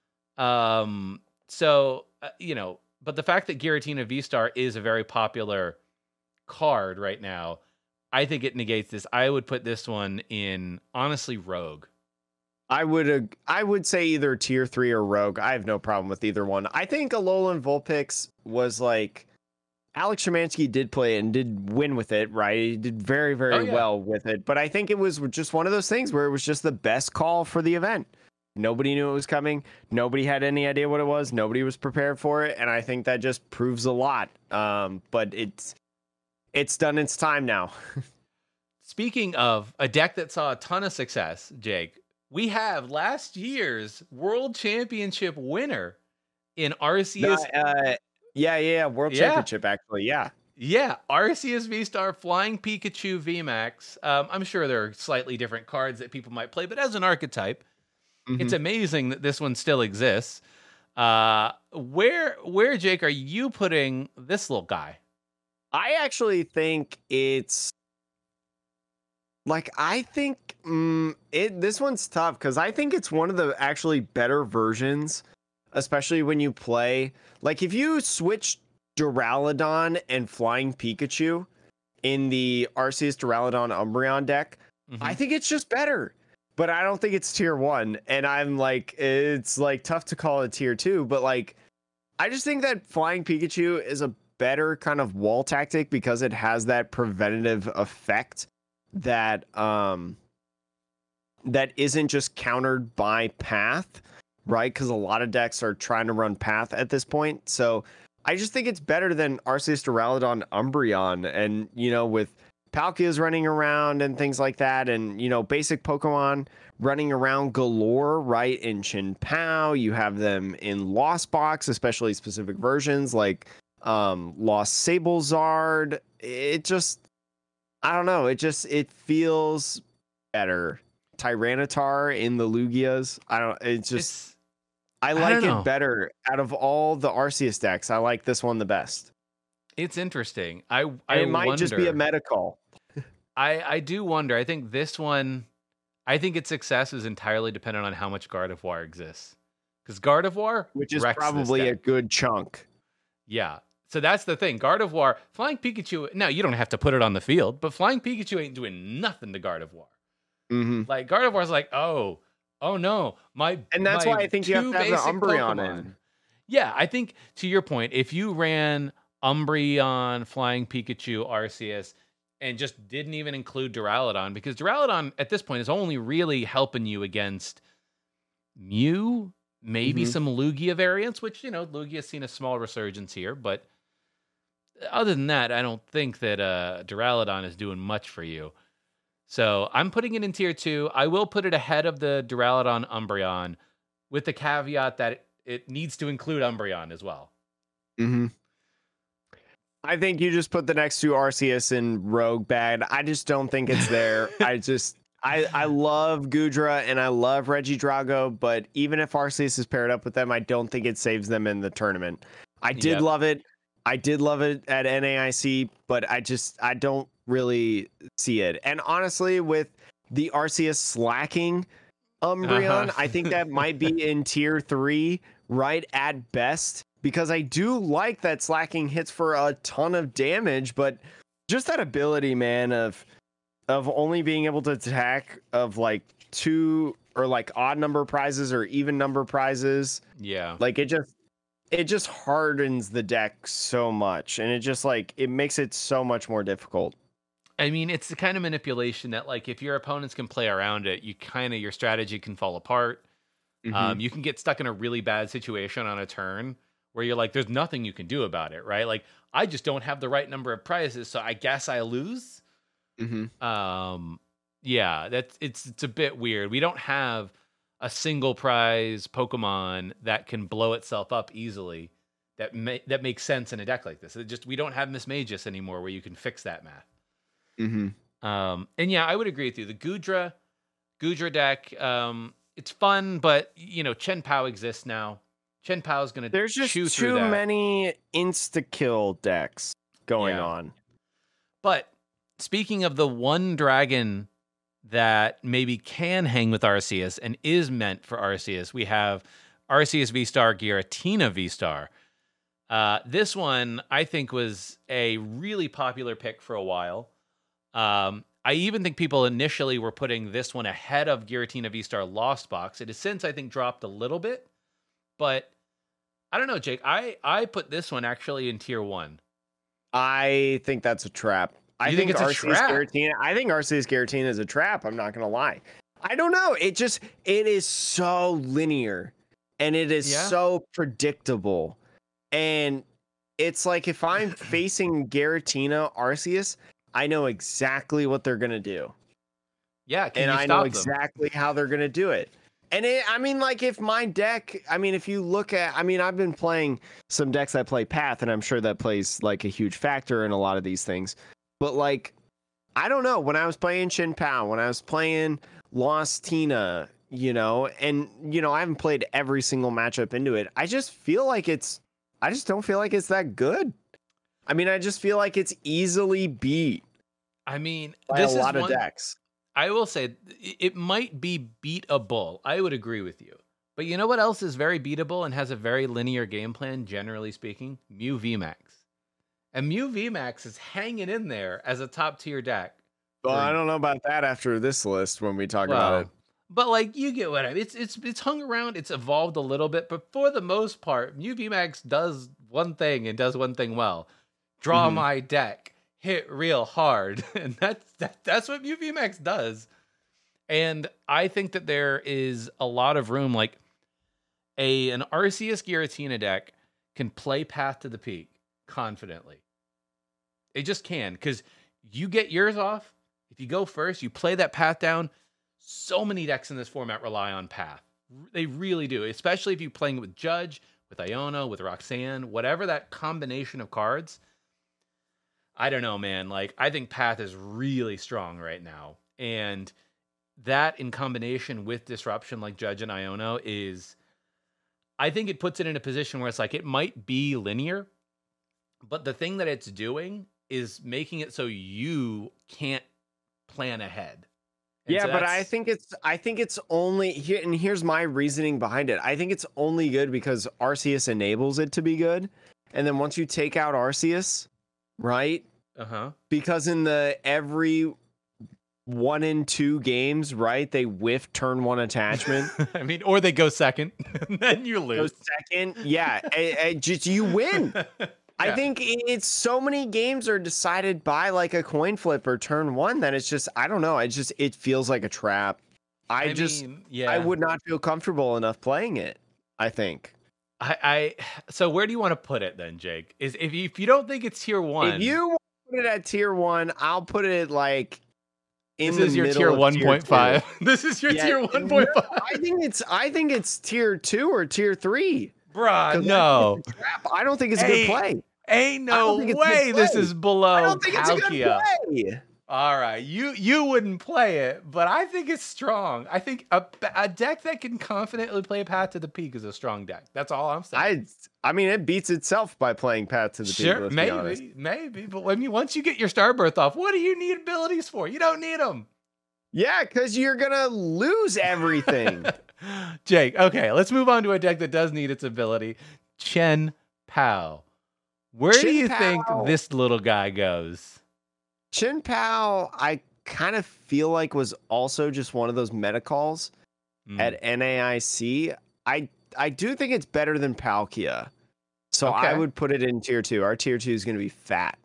So, you know, but the fact that Giratina V-Star is a very popular card right now, I think it negates this. I would put this one in, honestly, Rogue. I would say either tier 3 or Rogue. I have no problem with either one. I think Alolan Vulpix was like, Alex Szymanski did play it and did win with it, right? He did very, very well with it. But I think it was just one of those things where it was just the best call for the event. Nobody knew it was coming. Nobody had any idea what it was. Nobody was prepared for it. And I think that just proves a lot. But it's done its time now. Speaking of a deck that saw a ton of success, Jake, we have last year's World Championship winner in Arceus. Yeah, World Championship, actually, yeah. Yeah, Arceus V-Star Flying Pikachu VMAX. I'm sure there are slightly different cards that people might play, but as an archetype, it's amazing that this one still exists. Where, Jake, are you putting this little guy? I actually think it's Like, I think this one's tough because I think it's one of the actually better versions, especially when you play. Like, if you switch Duraludon and Flying Pikachu in the Arceus Duraludon Umbreon deck, I think it's just better. But I don't think it's tier 1. And I'm like, it's like tough to call it tier 2. But like, I just think that Flying Pikachu is a better kind of wall tactic because it has that preventative effect that that isn't just countered by Path, right? Because a lot of decks are trying to run Path at this point. So I just think it's better than Arceus Duraludon Umbreon, and with Palkia's running around and things like that, and basic Pokemon running around galore, right? In Chien-Pao, you have them in Lost Box, especially specific versions like Lost Sablezard. It just, I don't know. It feels better. Tyranitar in the Lugias. I like it better out of all the Arceus decks. I like this one the best. It's interesting. It might just be a meta call. I do wonder. I think this one, I think its success is entirely dependent on how much Gardevoir exists. Because Gardevoir, which is probably a good chunk. Yeah. So that's the thing. Gardevoir, Flying Pikachu, now you don't have to put it on the field, but Flying Pikachu ain't doing nothing to Gardevoir. Like, Gardevoir's like, oh no, and that's why I think you have to have the Umbreon in. Yeah, I think to your point, if you ran Umbreon, Flying Pikachu, Arceus, and just didn't even include Duraludon, because Duraludon at this point is only really helping you against Mew, maybe some Lugia variants, which, Lugia's seen a small resurgence here, but other than that, I don't think that Duraludon is doing much for you. So I'm putting it in tier 2. I will put it ahead of the Duraludon Umbreon, with the caveat that it needs to include Umbreon as well. I think you just put the next two Arceus in Rogue bad. I just don't think it's there. I love Goodra and I love Regidrago, but even if Arceus is paired up with them, I don't think it saves them in the tournament. I did love it. I did love it at NAIC, but I don't really see it. And honestly, with the Arceus slacking Umbreon, I think that might be in tier 3, right at best, because I do like that slacking hits for a ton of damage, but just that ability, man, of only being able to attack of like 2 or like odd number prizes or even number prizes. Yeah. Like it just hardens the deck so much, and it makes it so much more difficult. I mean, it's the kind of manipulation that, like, if your opponents can play around it, your strategy can fall apart. You can get stuck in a really bad situation on a turn where you're like, there's nothing you can do about it, right? Like, I just don't have the right number of prizes, so I guess I lose. Yeah, it's a bit weird. We don't have a single prize Pokemon that can blow itself up easily that makes sense in a deck like this. We don't have Mismagius anymore where you can fix that math. And yeah, I would agree with you. The Goodra deck, it's fun, but Chien-Pao exists now. Chien-Pao is going to There's just too many insta-kill decks going on. But speaking of the one dragon that maybe can hang with Arceus and is meant for Arceus, we have Arceus V-Star, Giratina V-Star. This one, I think, was a really popular pick for a while. I even think people initially were putting this one ahead of Giratina V-Star Lost Box. It has since, I think, dropped a little bit. But I don't know, Jake. I put this one actually in tier 1. I think that's a trap. I think it's Arceus a trap? I think Arceus Giratina is a trap. I'm not going to lie. I don't know. It is so linear and it is so predictable. And it's like, if I'm facing Giratina Arceus, I know exactly what they're going to do. Yeah. And I know exactly how they're going to do it. And if my deck, if you look at, I've been playing some decks that play Path, and I'm sure that plays like a huge factor in a lot of these things. But like, I don't know, when I was playing Chien-Pao, when I was playing Lost Tina, and I haven't played every single matchup into it. I just don't feel like it's that good. I just feel like it's easily beat. This is a lot of decks. I will say it might be beatable. I would agree with you. But you know what else is very beatable and has a very linear game plan, generally speaking? Mew VMAX. And Mew VMAX is hanging in there as a top tier deck. Well, I don't know about that after this list when we talk about it. But like you get what I mean. It's hung around, it's evolved a little bit, but for the most part, Mew VMAX does one thing and does one thing well. Draw my deck, hit real hard. And that's what Mew VMAX does. And I think that there is a lot of room, like an Arceus Giratina deck can play Path to the Peak confidently. It just can, because you get yours off. If you go first, you play that path down. So many decks in this format rely on path. They really do, especially if you're playing with Judge, with Iono, with Roxanne, whatever that combination of cards. I don't know, man. Like, I think path is really strong right now. And that in combination with disruption like Judge and Iono is, I think it puts it in a position where it's like, it might be linear, but the thing that it's doing is making it so you can't plan ahead. And yeah, so but I think it's only here, and here's my reasoning behind it. I think it's only good because Arceus enables it to be good. And then once you take out Arceus, right? Because in the every 1 in 2 games, right? They whiff turn 1 attachment. I mean, or they go second, and then you lose. Go second, yeah. Just you win. I think it's so many games are decided by like a coin flip or turn 1 that it's just, I don't know. It feels like a trap. I would not feel comfortable enough playing it, I think. So where do you want to put it then, Jake? Is if you don't think it's tier 1. If you want to put it at tier 1, I'll put it like this is your tier 1.5. This is your tier 1.5. I think it's tier 2 or tier 3. Bruh, no. I don't think it's a good play. Ain't no way this is below I don't think Palkia. it's a good play. All right, you wouldn't play it, but I think it's strong. I think a deck that can confidently play Path to the Peak is a strong deck. That's all I'm saying. I mean, it beats itself by playing Path to the Peak. Sure, maybe. But I mean, once you get your Starbirth off, what do you need abilities for? You don't need them. Yeah, because you're gonna lose everything. Jake, okay, let's move on to a deck that does need its ability. Chen Pao. Where do you think this little guy goes? Chen Pao, I kind of feel like was also just one of those meta calls at NAIC. I do think it's better than Palkia. So I would put it in tier 2. Our tier 2 is going to be fat.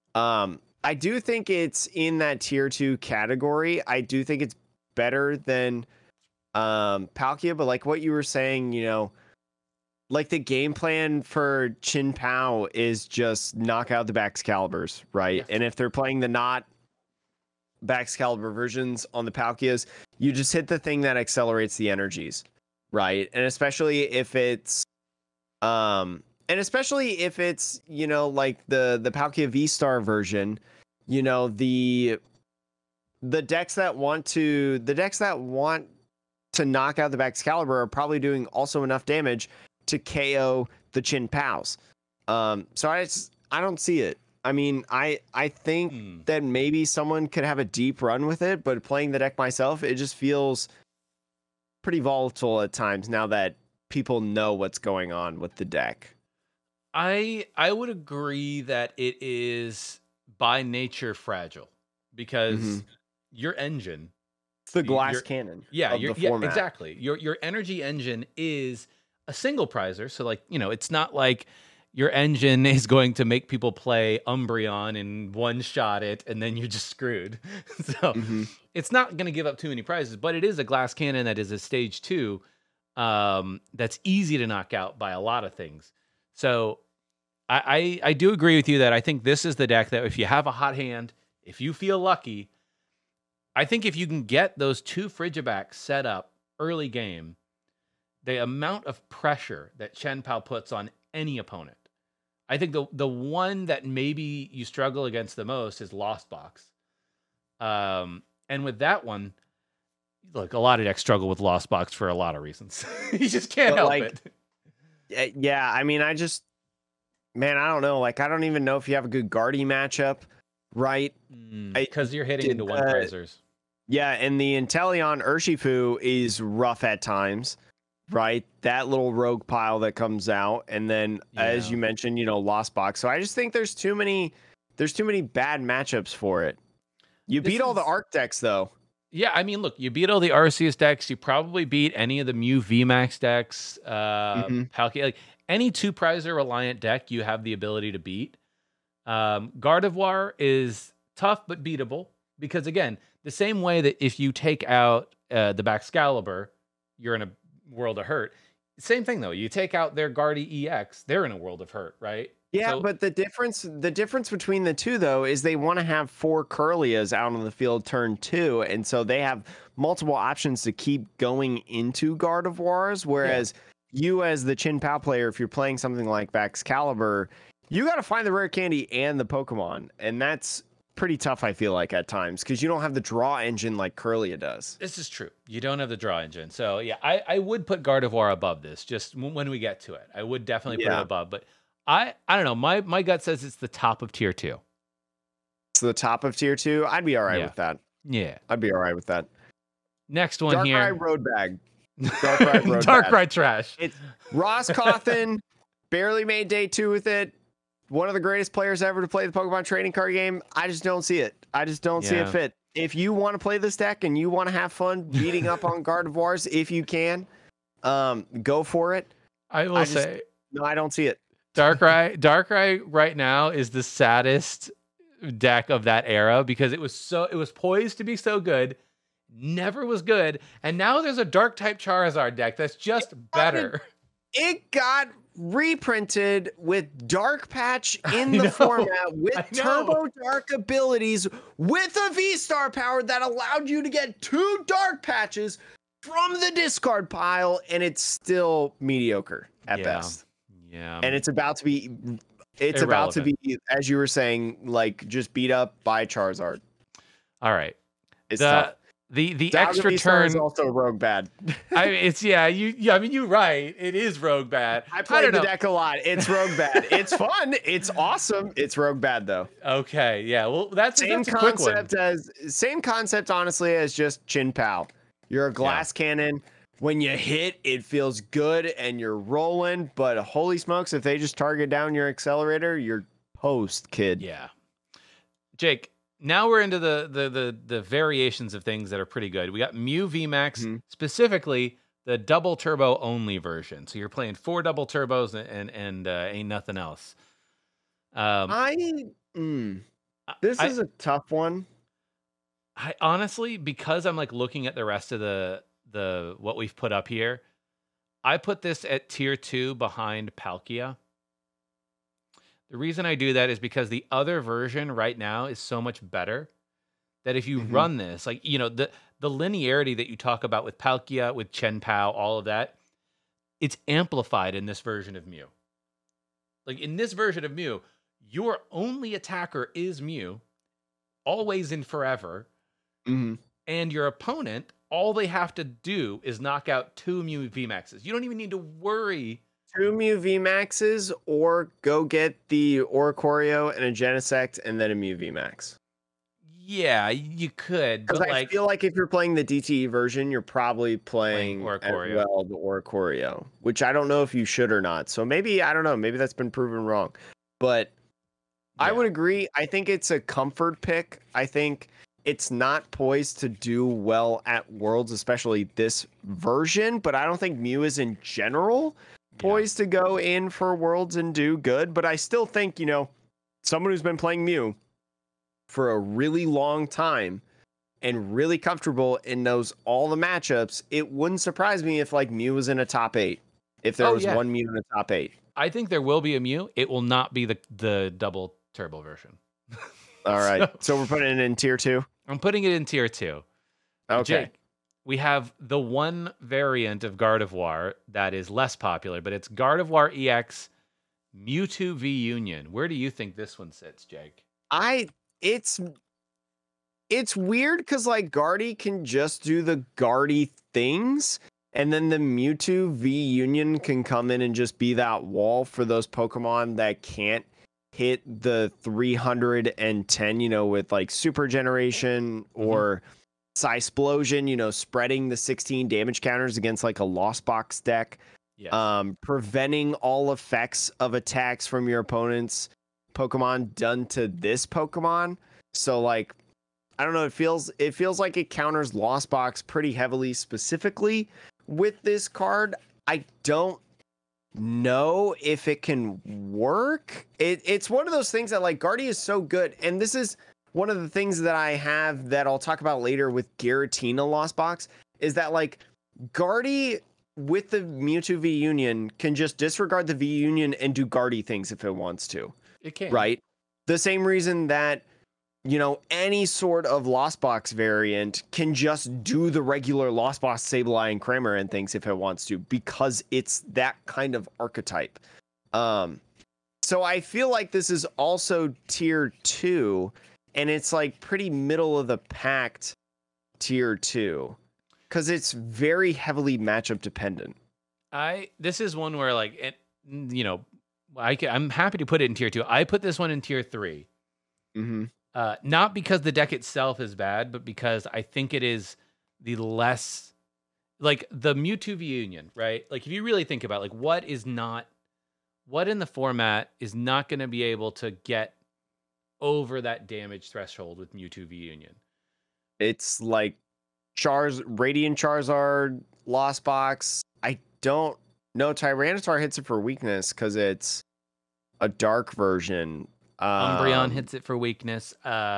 I do think it's in that tier 2 category. I do think it's better than Palkia, but like what you were saying, you know, like the game plan for Chen Pao is just knock out the Baxcaliburs, right? Yeah. And if they're playing the not Baxcalibur versions on the Palkias, you just hit the thing that accelerates the energies, right? And especially if it's you know, like the Palkia V-Star version, you know, the decks that want to knock out the Baxcalibur are probably doing also enough damage to KO the Chen Paos. So I don't see it. I mean, I think that maybe someone could have a deep run with it, but playing the deck myself, it just feels pretty volatile at times now that people know what's going on with the deck. I would agree that it is by nature fragile because your engine, it's the glass cannon. Yeah, exactly. Your energy engine is a single prizer, so like, you know, it's not like your engine is going to make people play Umbreon and one shot it and then you're just screwed. So it's not going to give up too many prizes, but it is a glass cannon that is a stage 2 that's easy to knock out by a lot of things. So I do agree with you that I think this is the deck that if you have a hot hand, if you feel lucky, I think if you can get those 2 Frigibacks set up early game, the amount of pressure that Chen Pao puts on any opponent. I think the one that maybe you struggle against the most is Lost Box. And with that one, look, a lot of decks struggle with Lost Box for a lot of reasons. You just can't help it. Yeah, I mean, I don't know. Like, I don't even know if you have a good Guardy matchup, right? Because you're hitting into one prizers. Yeah, and the Inteleon Urshifu is rough at times, right? That little rogue pile that comes out, and then as Yeah. you mentioned, Lost Box. So I just think there's too many bad matchups for it. You This beat all the is Arc decks though. Yeah, I mean, look, you beat all the Arceus decks. You probably beat any of the Mew VMAX decks. Hmm. Palkia, like any two prizer reliant deck, you have the ability to beat. Gardevoir is tough but beatable because, again, the same way that if you take out the Baxcalibur, you're in a world of hurt. Same thing though. You take out their Guardy EX, they're in a world of hurt, right? Yeah, So but the difference between the two though is they want to have 4 Curlias out on the field turn 2, and so they have multiple options to keep going into Gardevoirs. yeah, Whereas you, as the Chin Pao player, if you're playing something like Baxcalibur, you got to find the rare candy and the Pokemon, and that's pretty tough. I feel like at times because you don't have the draw engine like Curlia does. this is true. You don't have the draw engine. So yeah, I would put Gardevoir above this just when we get to it. I would definitely put it Yeah, above, but I don't know. My gut says it's the top of tier 2. so the top of tier 2, I'd be all right Yeah. with that. Yeah. I'd be all right with that. Next one Darkrai here. Road Bag. Darkrai Road Bag. Darkrai trash. It's Ross Cawthon barely made day 2 with it. One of the greatest players ever to play the Pokemon trading card game. I just don't see it. I just don't see it Yeah. fit. If you want to play this deck and you want to have fun beating up on Gardevoirs, if you can, go for it. I will say No, I don't see it. Darkrai right now is the saddest deck of that era because it was poised to be so good, never was good, and now there's a dark type Charizard deck that's just better. It got reprinted with Dark Patch in I the know, format with I know. Turbo Dark abilities with a V-Star power that allowed you to get 2 Dark Patches from the discard pile, and it's still mediocre at Yeah. best. Yeah. And it's about to be Irrelevant. as you were saying, like just beat up by Charizard. All right. It's tough. The Dog extra V-Star is turn. also rogue bad. I mean you're right. It is rogue bad. I don't played the know. deck a lot. It's rogue bad. It's fun. It's awesome. It's rogue bad though. Okay, yeah. Well, that's a quick one. Same concept honestly as just Chin Pao. You're a glass cannon. When you hit, it feels good and you're rolling, but holy smokes, if they just target down your accelerator, you're toast, kid. Yeah. Jake, now we're into the variations of things that are pretty good. We got Mew VMAX, specifically the double turbo only version. So you're playing 4 double turbos and ain't nothing else. This is a tough one. I honestly, because I'm like looking at the rest of the what we've put up here, I put this at tier 2 behind Palkia. The reason I do that is because the other version right now is so much better that if you run this, like, the linearity that you talk about with Palkia, with Chen Pao, all of that, it's amplified in this version of Mew. Like in this version of Mew, your only attacker is Mew, always and forever. And your opponent, all they have to do is knock out 2 Mew VMAXs. You don't even need to worry. 2 Mew VMAXs, or go get the Oricorio and a Genesect and then a Mew VMAX. Yeah, you could. Because But I feel like if you're playing the DTE version, you're probably playing as Oricorio. well the Oricorio, which I don't know if you should or not. So maybe, I don't know, maybe that's been proven wrong. But I would agree. I think it's a comfort pick. I think it's not poised to do well at Worlds, especially this version, but I don't think Mew is in general poised to go in for Worlds and do good. But I still think, someone who's been playing Mew for a really long time and really comfortable and knows all the matchups, it wouldn't surprise me if like Mew was in a top 8. If there was one Mew in the top 8. I think there will be a Mew. It will not be the double turbo version. All right. So we're putting it in tier 2? I'm putting it in tier 2. Okay. Jake, we have the one variant of Gardevoir that is less popular, but it's Gardevoir EX Mewtwo V Union. Where do you think this one sits, Jake? It's weird because like Guardy can just do the Guardy things, and then the Mewtwo V Union can come in and just be that wall for those Pokemon that can't hit the 310, with like Super Generation or Psysplosion, spreading the 16 damage counters against like a Lost Box deck. Yes. Preventing all effects of attacks from your opponent's Pokemon done to this Pokemon. So like, I don't know, it feels like it counters Lost Box pretty heavily specifically with this card. I don't know if it can work. It's one of those things that like Guardy is so good, and this is one of the things that I have that I'll talk about later with Giratina Lost Box, is that like Guardy with the Mewtwo V Union can just disregard the V Union and do Guardy things if it wants to. It can. Right? The same reason that, any sort of Lost Box variant can just do the regular Lost Box Sableye and Kramer and things if it wants to, because it's that kind of archetype. So I feel like this is also tier 2, and it's like pretty middle of the pack tier 2, because it's very heavily matchup dependent. This is one where like I'm happy to put it in tier 2. I put this one in tier 3. Mm-hmm. Not because the deck itself is bad, but because I think it is the less, like the Mewtwo V Union, right? Like if you really think about like what in the format is not going to be able to get over that damage threshold with Mewtwo V Union. It's like Radiant Charizard, Lost Box. I don't know. Tyranitar hits it for weakness because it's a dark version. Umbreon hits it for weakness.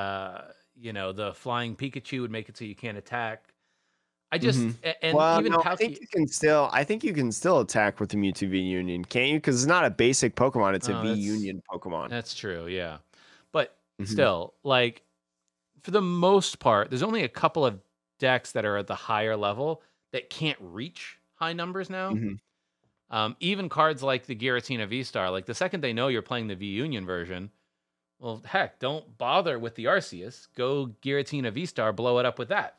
The flying Pikachu would make it so you can't attack. I just I think you can still attack with the Mewtwo V Union, can't you? Because it's not a basic Pokemon; it's a V Union Pokemon. That's true, yeah. But still, like for the most part, there's only a couple of decks that are at the higher level that can't reach high numbers now. Even cards like the Giratina V-Star, like the second they know you're playing the V Union version. Well, heck, don't bother with the Arceus. Go Giratina V-Star, blow it up with that,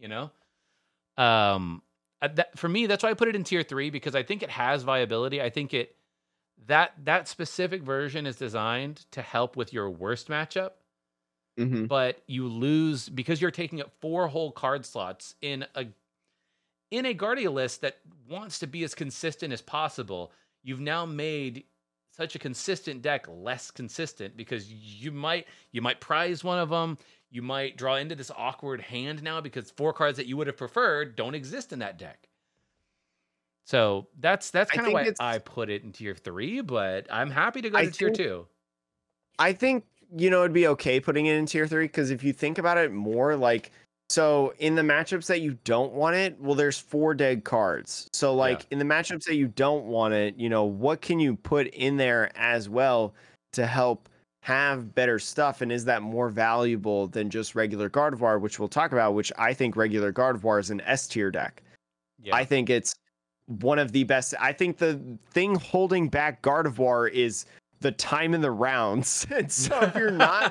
for me, that's why I put it in tier 3, because I think it has viability. I think that specific version is designed to help with your worst matchup, but you lose because you're taking up 4 whole card slots in a Guardia list that wants to be as consistent as possible. You've now made such a consistent deck less consistent because you might prize one of them. You might draw into this awkward hand now because 4 cards that you would have preferred don't exist in that deck. So that's kind of why I put it in tier 3, but I'm happy to go to tier 2. I think, it'd be okay putting it in tier 3, because if you think about it more, like, so in the matchups that you don't want it, well, there's 4 dead cards. So like in the matchups that you don't want it, what can you put in there as well to help have better stuff? And is that more valuable than just regular Gardevoir, which we'll talk about, which I think regular Gardevoir is an S tier deck. Yeah. I think it's one of the best. I think the thing holding back Gardevoir is the time in the rounds. And so if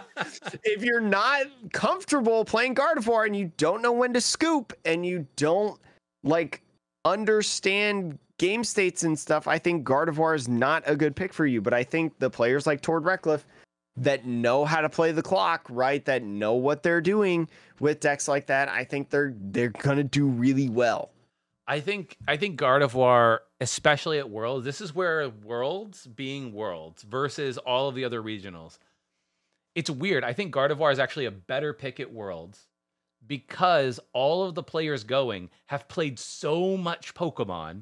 you're not comfortable playing Gardevoir and you don't know when to scoop and you don't like understand game states and stuff, I think Gardevoir is not a good pick for you. But I think the players like Tord Reckliffe that know how to play the clock, right, that know what they're doing with decks like that, I think they're gonna do really well. I think Gardevoir, especially at Worlds, this is where Worlds being Worlds versus all of the other regionals. It's weird. I think Gardevoir is actually a better pick at Worlds because all of the players going have played so much Pokemon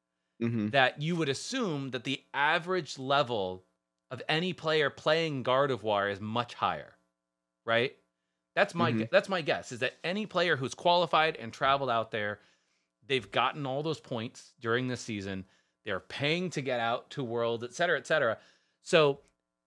that you would assume that the average level of any player playing Gardevoir is much higher, right? That's my guess, is that any player who's qualified and traveled out there, they've gotten all those points during this season. They're paying to get out to Worlds, et cetera, et cetera. So,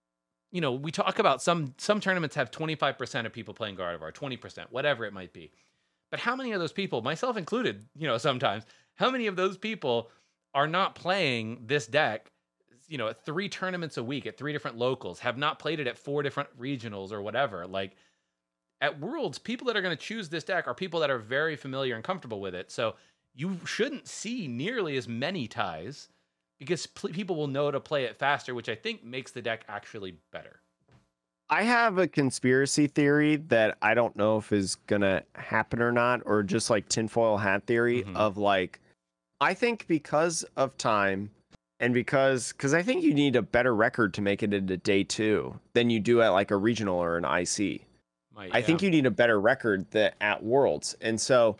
we talk about some tournaments have 25% of people playing Gardevoir, 20%, whatever it might be. But how many of those people, myself included, sometimes, how many of those people are not playing this deck, at 3 tournaments a week, at 3 different locals, have not played it at 4 different regionals or whatever? Like, at Worlds, people that are going to choose this deck are people that are very familiar and comfortable with it. So you shouldn't see nearly as many ties because people will know to play it faster, which I think makes the deck actually better. I have a conspiracy theory that I don't know if is gonna happen or not, or just like tinfoil hat theory Hmm. of like, I think because of time and because I think you need a better record to make it into day two than you do at like a regional or an IC. Might, I yeah. think you need a better record that at Worlds. And so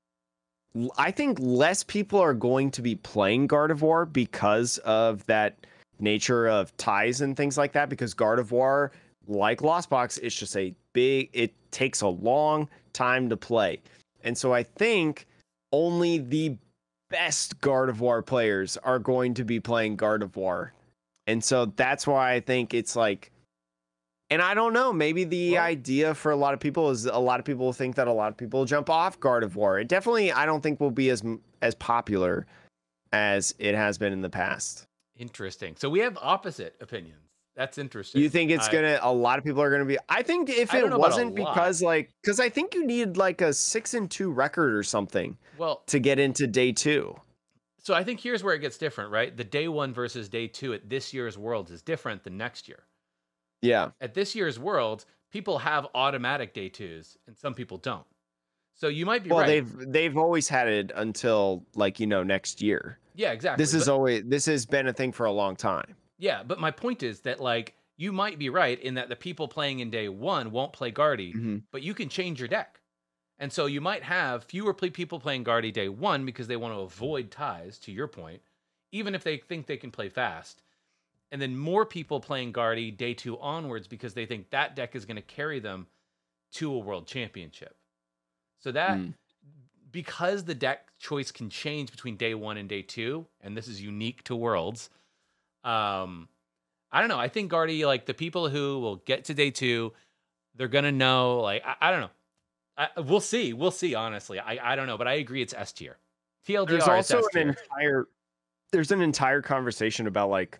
I think less people are going to be playing Gardevoir because of that nature of ties and things like that. Because Gardevoir, like Lost Box, it's just it takes a long time to play. And so I think only the best Gardevoir players are going to be playing Gardevoir. And so that's why I think it's like, and I don't know, maybe the Well, idea for a lot of people is a lot of people think that a lot of people jump off Gardevoir. It definitely, I don't think will be as popular as it has been in the past. interesting. So we have opposite opinions. That's interesting. You think it's a lot of people are gonna be, I think if I don't it know about a wasn't lot. because I think you need like a 6-2 record or something Well, to get into day two. so I think here's where it gets different, right? The day one versus day two at this year's Worlds is different than next year. Yeah. At this year's Worlds, people have automatic day twos and some people don't. So you might be Well, right. they've always had it until like, next year. Yeah, exactly. This has been a thing for a long time. Yeah, but my point is that like you might be right in that the people playing in day one won't play Guardy, Mm-hmm. but you can change your deck. And so you might have fewer people playing Guardy day one because they want to avoid ties, to your point, even if they think they can play fast. And then more people playing Guardy day two onwards because they think that deck is going to carry them to a world championship. So that because the deck choice can change between day one and day two, and this is unique to Worlds. I don't know. I think Guardy, like the people who will get to day two, they're gonna know. Like I don't know. We'll see. We'll see. Honestly, I don't know, but I agree it's S tier. TLDR. There's also S-tier. there's an entire conversation about like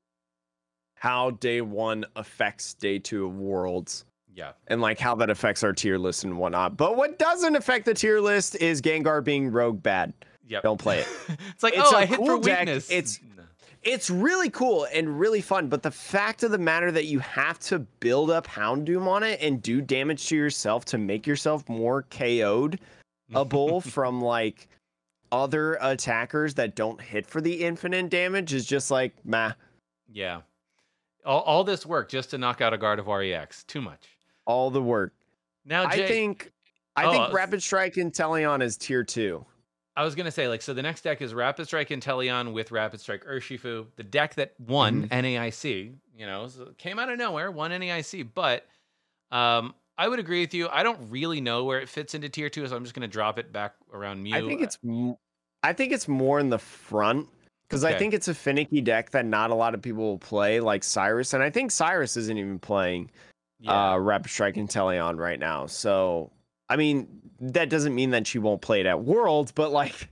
how day one affects day two of Worlds. Yeah. And like how that affects our tier list and whatnot. But what doesn't affect the tier list is Gengar being rogue bad. Yep. Don't play it. It's like, It's a I hit cool for deck. weakness. It's really cool and really fun, but the fact of the matter that you have to build up Houndoom on it and do damage to yourself to make yourself more KO'd able from like other attackers that don't hit for the infinite damage is just like meh. Yeah. All this work just to knock out a Gardevoir EX. Too much. All the work. Now, Jay, I think Rapid Strike Inteleon is tier 2. I was going to say, like, so the next deck is Rapid Strike Inteleon with Rapid Strike Urshifu, the deck that won NAIC, so came out of nowhere, won NAIC, but I would agree with you. I don't really know where it fits into tier 2, so I'm just going to drop it back around Mew. I think it's more in the front, because I think it's a finicky deck that not a lot of people will play, like Cyrus, and I think Cyrus isn't even playing Rapid Strike Inteleon right now, so... I mean, that doesn't mean that she won't play it at Worlds, but like,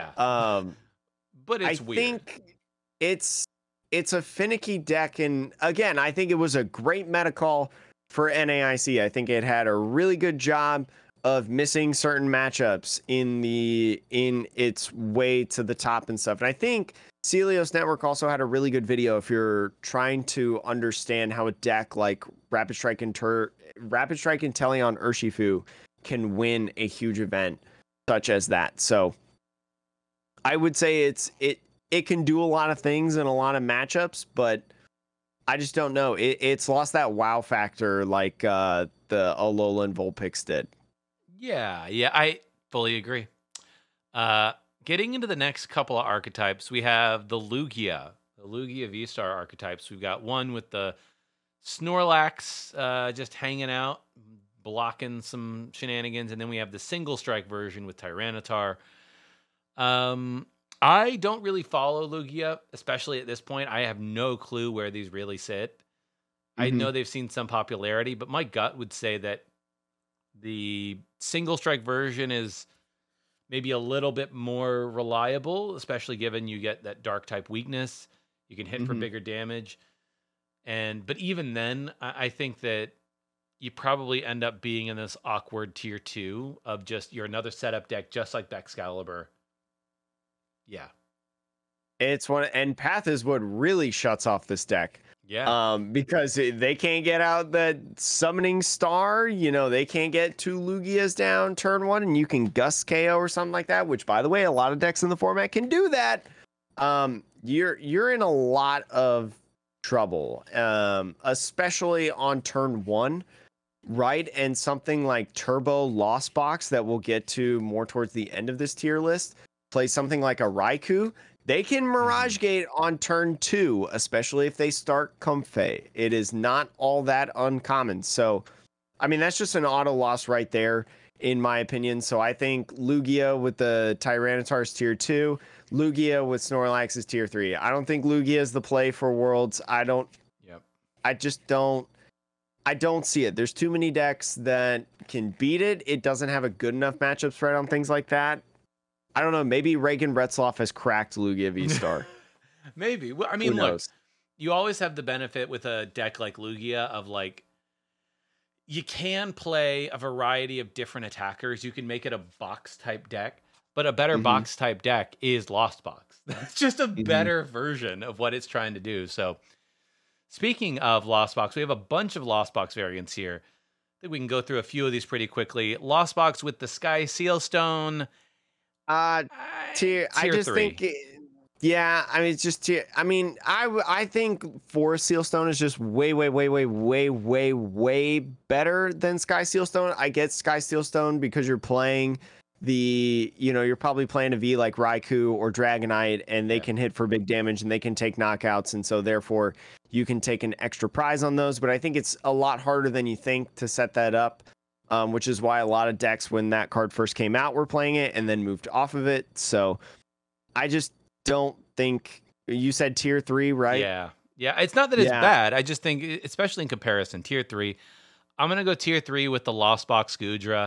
but it's weird. I think it's a finicky deck, and again, I think it was a great meta call for NAIC. I think it had a really good job of missing certain matchups in its way to the top and stuff. And I think Celios Network also had a really good video if you're trying to understand how a deck like Rapid Strike Inteleon Urshifu can win a huge event such as that. So I would say it can do a lot of things in a lot of matchups, but I just don't know. It's lost that wow factor like the Alola and Vulpix did. Yeah, I fully agree. Getting into the next couple of archetypes, we have the Lugia V-Star archetypes. We've got one with the Snorlax just hanging out, blocking some shenanigans, and then we have the single strike version with Tyranitar. I don't really follow Lugia, especially at this point. I have no clue where these really sit. I know they've seen some popularity, but my gut would say that the single strike version is maybe a little bit more reliable, especially given you get that dark type weakness. You can hit for bigger damage. But even then, I think that you probably end up being in this awkward tier 2 of just you're another setup deck, just like Excalibur. Yeah. It's one, and Path is what really shuts off this deck. Yeah. Because they can't get out that summoning star. They can't get 2 Lugias down turn 1, and you can Gust KO or something like that. Which, by the way, a lot of decks in the format can do that. You're in a lot of trouble, especially on turn 1. Right, and something like Turbo Lost Box that we'll get to more towards the end of this tier list. Play something like a Raikou. They can Mirage Gate on turn 2, especially if they start Comfey. It is not all that uncommon. So, I mean, that's just an auto loss right there, in my opinion. So I think Lugia with the Tyranitar is tier 2. Lugia with Snorlax is tier 3. I don't think Lugia is the play for Worlds. Yep. I just don't. I don't see it. There's too many decks that can beat it. It doesn't have a good enough matchup spread on things like that. I don't know. Maybe Reagan Retzloff has cracked Lugia V-Star. Maybe. Well, I mean, look, you always have the benefit with a deck like Lugia of like, you can play a variety of different attackers. You can make it a box type deck, but a better box type deck is Lost Box. That's just a better version of what it's trying to do. So, speaking of Lost Box, we have a bunch of Lost Box variants here. I think we can go through a few of these pretty quickly. Lost Box with the Sky Sealstone. Tier. I just 3. think. Yeah, I mean, it's just tier. I mean, I think Forest Sealstone is just way better than Sky Sealstone. I get Sky Sealstone because you're playing you're probably playing a V like Raikou or Dragonite, and they can hit for big damage and they can take knockouts, and so therefore you can take an extra prize on those. But I think it's a lot harder than you think to set that up, which is why a lot of decks, when that card first came out, were playing it and then moved off of it. So I just don't think. You said tier 3, right? Yeah. It's not that it's bad. I just think, especially in comparison, tier 3. I'm gonna go tier 3 with the Lost Box Goodra.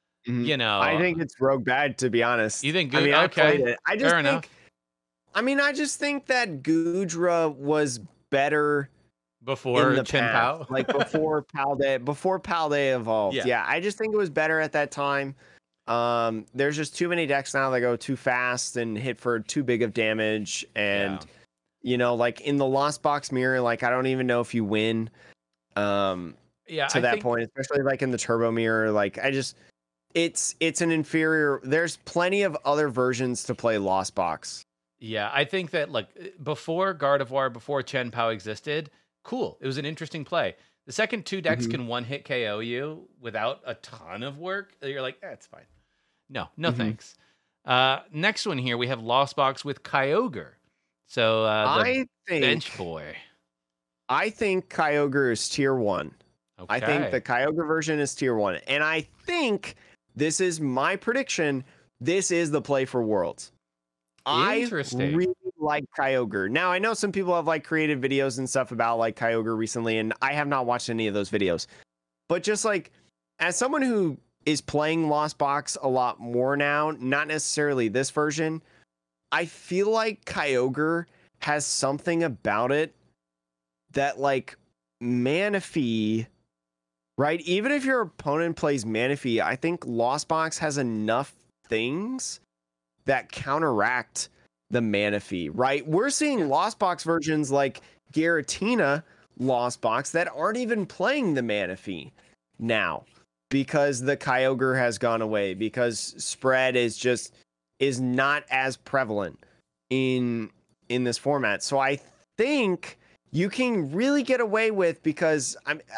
I think it's rogue bad, to be honest. You think? I mean, okay. I played it. I just Fair think. enough. I mean, I just think that Goodra was better before in the Chen past, Pao, like before Paldea evolved. Yeah, I just think it was better at that time. There's just too many decks now that go too fast and hit for too big of damage, and like in the Lost Box mirror, like I don't even know if you win. To that point, especially like in the Turbo mirror, like it's an inferior. There's plenty of other versions to play Lost Box. Yeah, I think that like before Gardevoir, before Chen Pao existed, cool. It was an interesting play. The second 2 decks can one-hit KO you without a ton of work. You're like, it's fine. No thanks. Next one here, we have Lost Box with Kyogre. So I think bench boy. I think Kyogre is tier 1. Okay. I think the Kyogre version is tier 1. And I think, this is my prediction, this is the play for Worlds. I really like Kyogre. Now, I know some people have like created videos and stuff about like Kyogre recently, and I have not watched any of those videos. But just like, as someone who is playing Lost Box a lot more now, not necessarily this version, I feel like Kyogre has something about it that like Manaphy, right? Even if your opponent plays Manaphy, I think Lost Box has enough things that counteract the Manaphy, right? We're seeing Lost Box versions like Giratina Lost Box that aren't even playing the Manaphy now because the Kyogre has gone away, because spread is not as prevalent in this format. So I think you can really get away with, because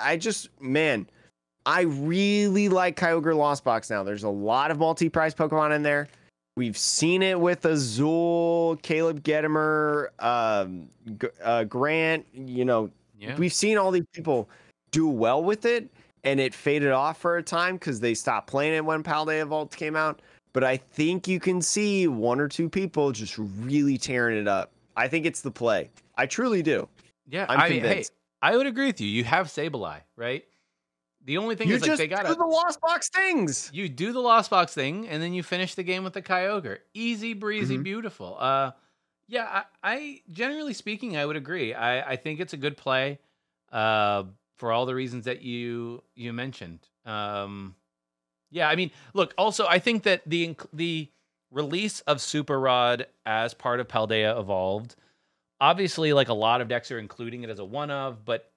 I really like Kyogre Lost Box now. There's a lot of multi-prize Pokemon in there. We've seen it with Azul, Caleb Gedimer, Grant. We've seen all these people do well with it, and it faded off for a time because they stopped playing it when Paldea Evolved came out. But I think you can see 1 or 2 people just really tearing it up. I think it's the play. I truly do. Yeah, I'm convinced. I would agree with you. You have Sableye, right? The only thing is like they got do the Lost Box things. You do the Lost Box thing, and then you finish the game with the Kyogre. Easy breezy, beautiful. I generally speaking, I would agree. I think it's a good play, for all the reasons that you mentioned. I mean, look. Also, I think that the release of Super Rod as part of Paldea Evolved Obviously, like a lot of decks are including it as a one of, but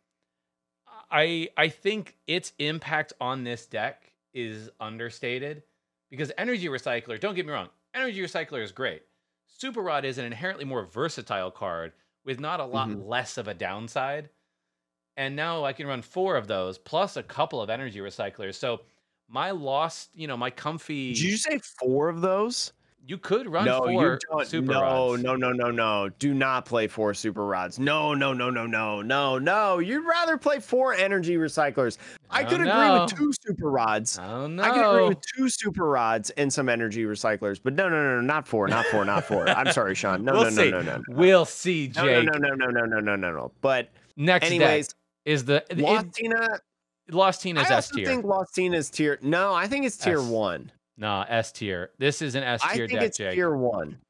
I think its impact on this deck is understated because Energy Recycler, don't get me wrong, Energy Recycler is great. Super Rod is an inherently more versatile card with not a lot Mhm. less of a downside. And now I can run 4 of those plus a couple of Energy Recyclers. So my my Did comfy, you say 4 of those? you could run No, you 4 don't. Super No, Rods. no, no, no, no. Do not play 4 super rods. No, no, no, no, no, no, no. You'd rather play 4 energy recyclers. I Oh could agree with no. 2 super rods. Oh I could agree with no. 2 super rods and some energy recyclers, but no, no, no, no, not 4, not 4, not 4. I'm sorry, Sean. No, We'll no, no, see. no, no, no. We'll see, No, no, no, Jake. no, no, no, no, no, no, no. But Next deck anyways, is Lost Tina, Lost Tina's I S also tier. think Lost Tina is tier. No, I think it's tier S. 1. Nah, S tier. This is an S I tier think deck, it's Jake. tier 1.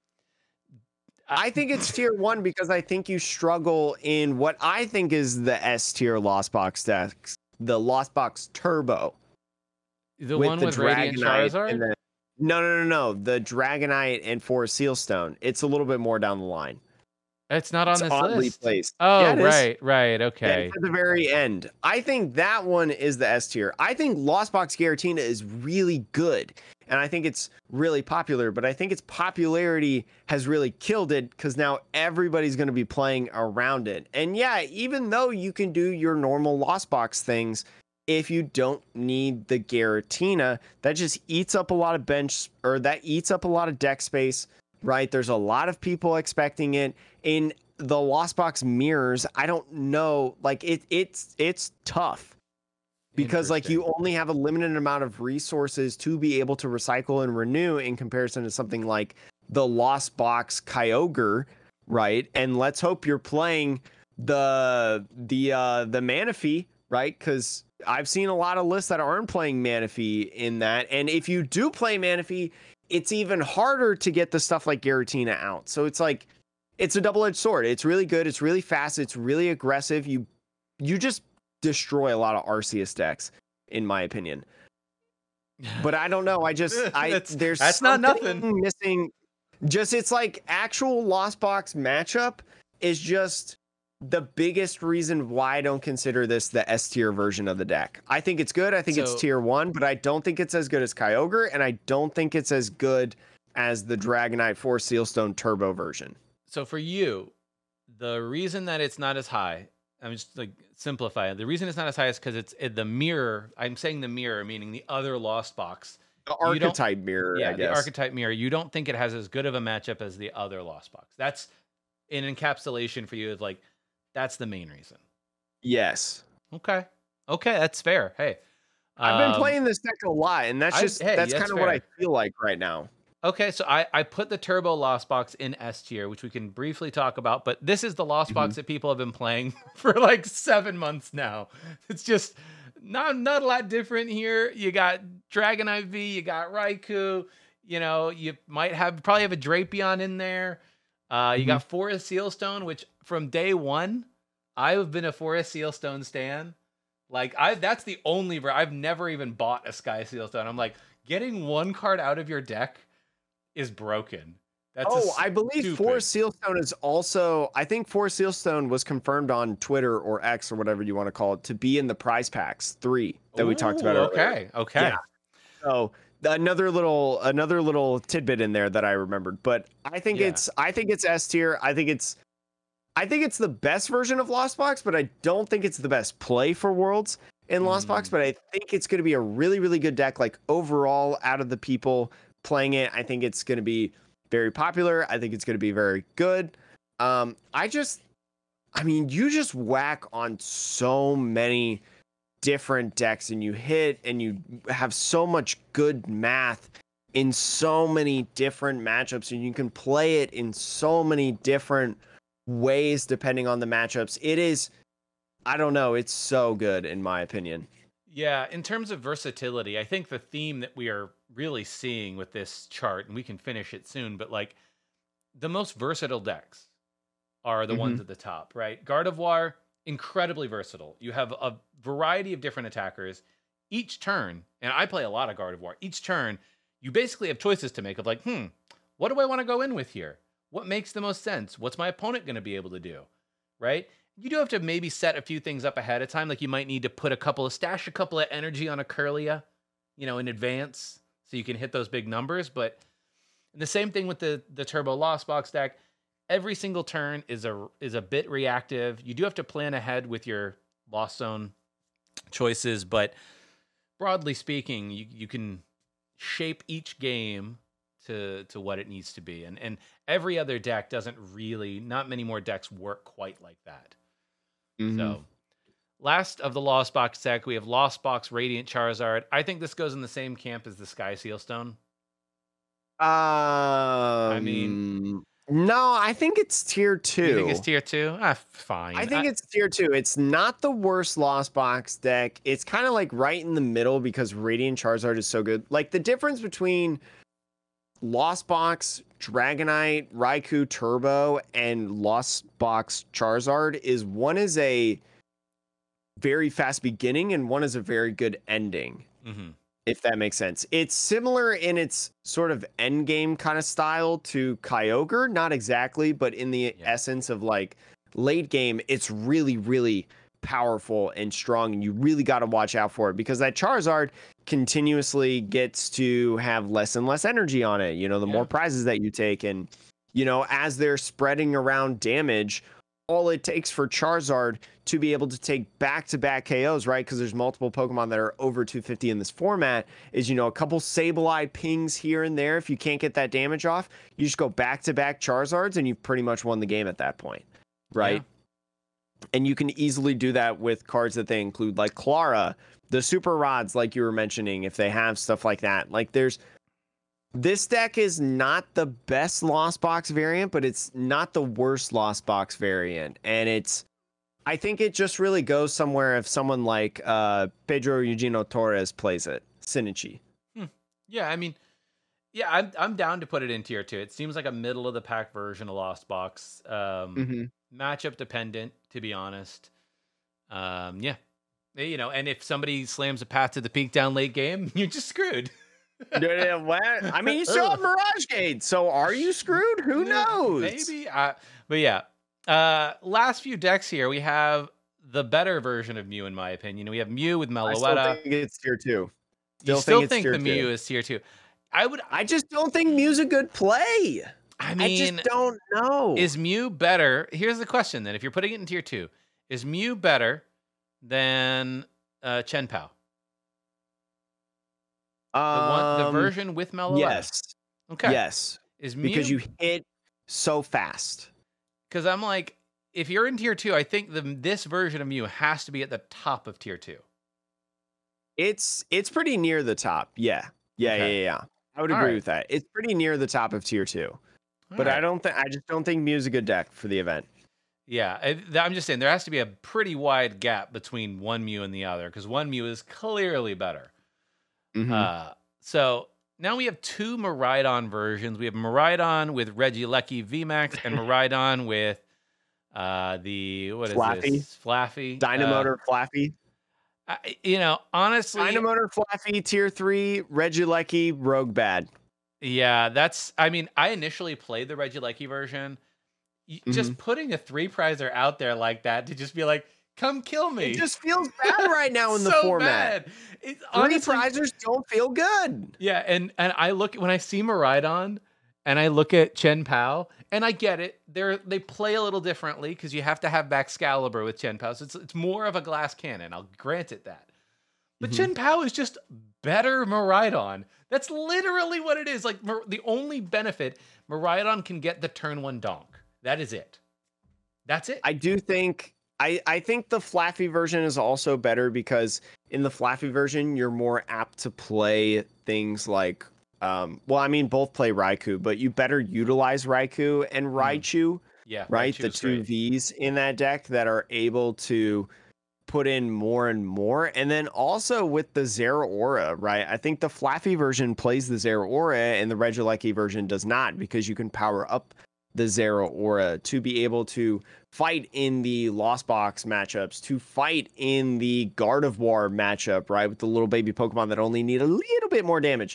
I, I think it's tier 1 because I think you struggle in what I think is the S tier Lost Box decks, the Lost Box Turbo the with one the with Radiant Dragonite Charizard? and the no, the Dragonite and 4 Sealstone. It's a little bit more down the line. It's not on It's this oddly list. placed. Yeah, Oh, it is. right. Yeah, it's Okay. at the very end. I think that one is the S tier. I think Lost Box Giratina is really good. And I think it's really popular, but I think its popularity has really killed it because now everybody's going to be playing around it. And yeah, even though you can do your normal Lost Box things, if you don't need the Giratina, that just eats up a lot of that eats up a lot of deck space, right? There's a lot of people expecting it. In the Lost Box mirrors, I don't know, like it's tough because like you Interesting. only have a limited amount of resources to be able to recycle and renew in comparison to something like the Lost Box Kyogre, right? And let's hope you're playing the Manaphy, right? Because I've seen a lot of lists that aren't playing Manaphy in that, and if you do play Manaphy, it's even harder to get the stuff like Giratina out. So it's like it's a double-edged sword. It's really good. It's really fast. It's really aggressive. You just destroy a lot of Arceus decks, in my opinion. But I don't know. There's That's not something nothing. missing. Just it's like actual Lost Box matchup is just the biggest reason why I don't consider this the S tier version of the deck. I think it's good. I think it's So tier 1, but I don't think it's as good as Kyogre, and I don't think it's as good as the Dragonite 4 Sealstone Turbo version. so for you, the reason that it's not as high, I'm just like simplify it. The reason it's not as high is because the mirror. I'm saying the mirror, meaning the other Lost Box. The You don't, archetype mirror, I yeah, the guess. archetype mirror. You don't think it has as good of a matchup as the other Lost Box. That's an encapsulation for you. Of like, that's the main reason. Yes. Okay, that's fair. Hey, I've been playing this deck a lot, and that's that's kind of what I fair. feel like right now. Okay, so I put the Turbo Lost Box in S tier, which we can briefly talk about, but this is the Lost Box that people have been playing for like 7 months now. It's just not a lot different here. You got Dragonite V, you got Raikou, you probably have a Drapion in there. You got Forest Sealstone, which from day one, I've been a Forest Sealstone stan. Like that's the only I've never even bought a Sky Sealstone. I'm like, getting one card out of your deck is broken. I believe Forest Sealstone is also. I think Forest Sealstone was confirmed on Twitter or X or whatever you want to call it to be in the prize packs 3 that we talked about earlier. Okay. Yeah. So another little tidbit in there that I remembered, but I think it's S tier. I think it's the best version of Lost Box, but I don't think it's the best play for Worlds in Lost Box. But I think it's going to be a really, really good deck. Like overall, out of the people playing it, I think it's going to be very popular. I think it's going to be very good. You just whack on so many different decks and you hit and you have so much good math in so many different matchups and you can play it in so many different ways depending on the matchups. It is, I don't know, it's so good in my opinion. Yeah, in terms of versatility, I think the theme that we are really seeing with this chart, and we can finish it soon, but like the most versatile decks are the ones at the top, right? Gardevoir, incredibly versatile. You have a variety of different attackers. Each turn, and I play a lot of Gardevoir, each turn, you basically have choices to make of like, what do I want to go in with here? what makes the most sense? What's my opponent going to be able to do? Right? You do have to maybe set a few things up ahead of time. Like you might need to stash a couple of energy on a Curlia, in advance so you can hit those big numbers. But the same thing with the Turbo Lost Box deck. Every single turn is a bit reactive. You do have to plan ahead with your Lost Zone choices, but broadly speaking, you can shape each game to what it needs to be. And every other deck not many more decks work quite like that. Mm-hmm. So last of the Lost Box deck, we have Lost Box Radiant Charizard. I think this goes in the same camp as the Sky Sealstone. I mean, no, I think it's tier 2. You think it's tier 2? Fine. I think it's tier 2. It's not the worst Lost Box deck. It's kind of like right in the middle because Radiant Charizard is so good. Like the difference between Lost Box, Dragonite, Raikou Turbo, and Lost Box Charizard is one is a very fast beginning and one is a very good ending. Mm-hmm. If that makes sense. It's similar in its sort of end game kind of style to Kyogre, not exactly, but in the essence of like late game, it's really, really powerful and strong, and you really got to watch out for it because that Charizard continuously gets to have less and less energy on it. The more prizes that you take, and as they're spreading around damage, all it takes for Charizard to be able to take back-to-back KOs, right? Because there's multiple Pokemon that are over 250 in this format, is, a couple Sableye pings here and there. If you can't get that damage off, you just go back-to-back Charizards, and you've pretty much won the game at that point, right? Yeah. And you can easily do that with cards that they include, like Clara, the Super Rods, like you were mentioning, if they have stuff like that. Like, this deck is not the best Lost Box variant, but it's not the worst Lost Box variant. And I think it just really goes somewhere if someone like Pedro Eugenio Torres plays it. Shinichi. Yeah, I mean, I'm down to put it in tier 2. It seems like a middle of the pack version of Lost Box. Matchup dependent, to be honest. And if somebody slams a Path to the Peak down late game, you're just screwed. I mean, you still have Mirage Gate, so are you screwed? Who knows? Maybe. But yeah. Last few decks here, we have the better version of Mew, in my opinion. We have Mew with Meloetta. I still think it's tier 2. You still think the Mew is tier 2? I just don't think Mew's a good play. I mean, I just don't know. Is Mew better? Here's the question then. If you're putting it in tier 2, is Mew better than Chen Pao? The version with Meloetta? Yes. Okay. Yes. Is Mew, because you hit so fast. Because I'm like, if you're in tier 2, I think this version of Mew has to be at the top of tier 2. It's pretty near the top. Yeah. I would agree with that. It's pretty near the top of tier 2. But I just don't think Mew's a good deck for the event. Yeah, I'm just saying there has to be a pretty wide gap between one Mew and the other because one Mew is clearly better. Mm-hmm. So now we have two Miraidon versions. We have Miraidon with Regieleki VMAX and Miraidon with Flaffy. Dynamotor Flaffy. Honestly, Dynamotor Flaffy tier 3, Regieleki Rogue Bad. Yeah, I initially played the Regieleki version. Just putting a 3-prizer out there like that to just be like, come kill me. It just feels bad right now in the format. Bad. Honestly, 3-prizers don't feel good. Yeah, and I look when I see Miraidon and I look at Chen Pao, and I get it. They play a little differently because you have to have Baxcalibur with Chen Pao. So it's more of a glass cannon. I'll grant it that. But Chen Pao is just better Miraidon. That's literally what it is. Like the only benefit, Miraidon can get the turn 1 donk. That is it. That's it. I do think I think the Flaffy version is also better because in the Flaffy version you're more apt to play things like both play Raikou, but you better utilize Raikou and Raichu. Yeah, right. Raichu's the two great. Vs in that deck that are able to put in more and more. And then also with the Zeraora, right? I think the Flaffy version plays the Zeraora and the Regieleki version does not because you can power up the Zeraora to be able to fight in the Lost Box matchups, to fight in the Gardevoir matchup, right? With the little baby Pokemon that only need a little bit more damage.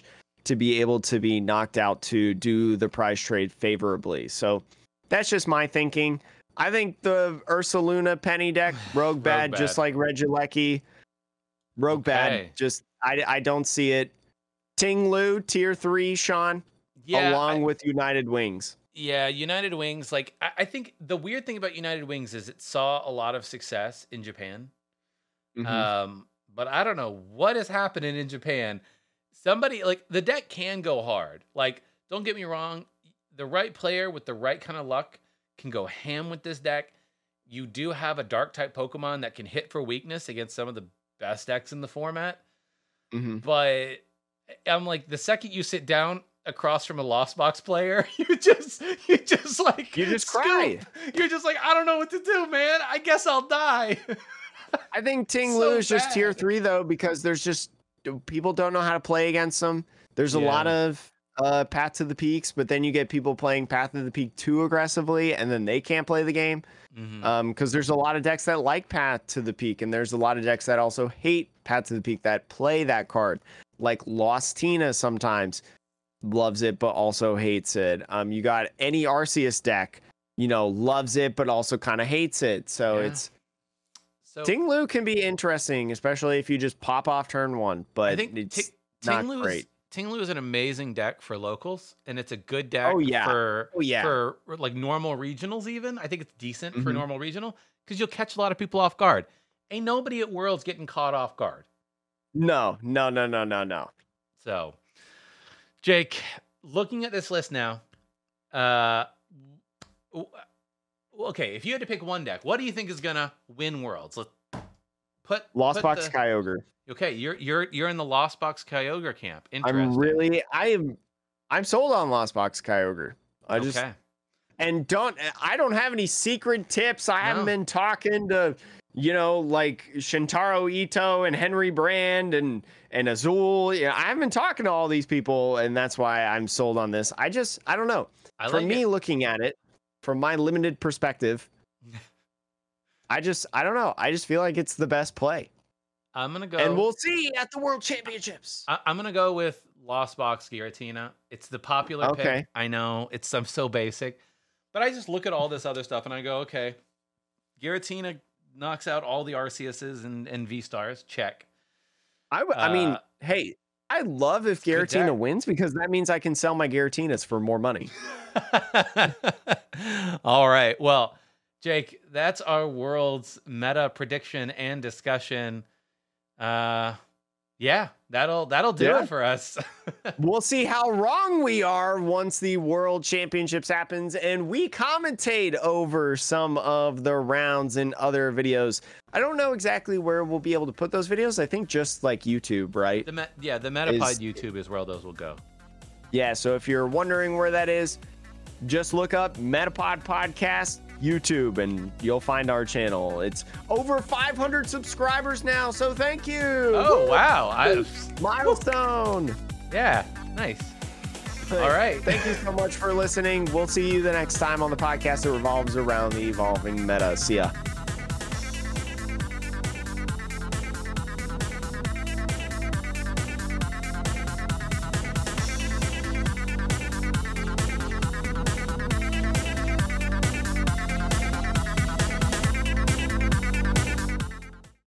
to be able to be knocked out to do the prize trade favorably. So that's just my thinking. I think the Ursaluna Penny deck, Rogue bad, just like Regieleki. Rogue bad, just I don't see it. Ting Lu, tier 3, Sean, along with United Wings. Yeah, United Wings, like, I think the weird thing about United Wings is it saw a lot of success in Japan. But I don't know what is happening in Japan. Somebody, like, the deck can go hard. Like, don't get me wrong, the right player with the right kind of luck can go ham with this deck. You do have a Dark-type Pokemon that can hit for weakness against some of the best decks in the format. But I'm like, the second you sit down across from a Lost Box player, you just cry. You're just like, I don't know what to do, man. I guess I'll die. I think Ting Lu is just tier 3 though, because there's just people don't know how to play against them. There's a lot of Path to the Peaks, but then you get people playing Path to the Peak too aggressively, and then they can't play the game. Because there's a lot of decks that like Path to the Peak, and there's a lot of decks that also hate Path to the Peak that play that card. Like Lost Tina sometimes loves it, but also hates it. You got any Arceus deck, loves it, but also kind of hates it. So Ting Lu can be interesting, especially if you just pop off turn 1, but I think it's not great. Ting Lu is an amazing deck for locals, and it's a good deck for like normal regionals even. I think it's decent for normal regional, because you'll catch a lot of people off guard. Ain't nobody at Worlds getting caught off guard. No. So, Jake, looking at this list now, okay, if you had to pick one deck, what do you think is gonna win Worlds? Let's put Lost Box Kyogre. Okay, you're in the Lost Box Kyogre camp. Interesting. I'm sold on Lost Box Kyogre. I don't have any secret tips. I haven't been talking to like Shintaro Ito and Henry Brand and Azul. I haven't been talking to all these people, and that's why I'm sold on this. I don't know. Looking at it from my limited perspective, I don't know. I just feel like it's the best play. I'm gonna go, and we'll see at the World Championships. I'm gonna go with Lost Box Giratina. It's the popular pick. I know I'm so basic, but I just look at all this other stuff and I go, okay, Giratina knocks out all the Arceuses and V-Stars. Check. I mean, hey, I love if Giratina wins, because that means I can sell my Giratinas for more money. All right. Well, Jake, that's our World's meta prediction and discussion. That'll do it for us. We'll see how wrong we are once the World Championships happens and we commentate over some of the rounds and other videos. I don't know exactly where we'll be able to put those videos. I think just like YouTube, right? The Metapod YouTube is where those will go. Yeah, so if you're wondering where that is, just look up Metapod Podcast YouTube and you'll find our channel. It's over 500 subscribers now, so thank you. Oh, wow. Milestone. Yeah, nice. All right. Thank you so much for listening. We'll see you the next time on the podcast that revolves around the evolving meta. See ya.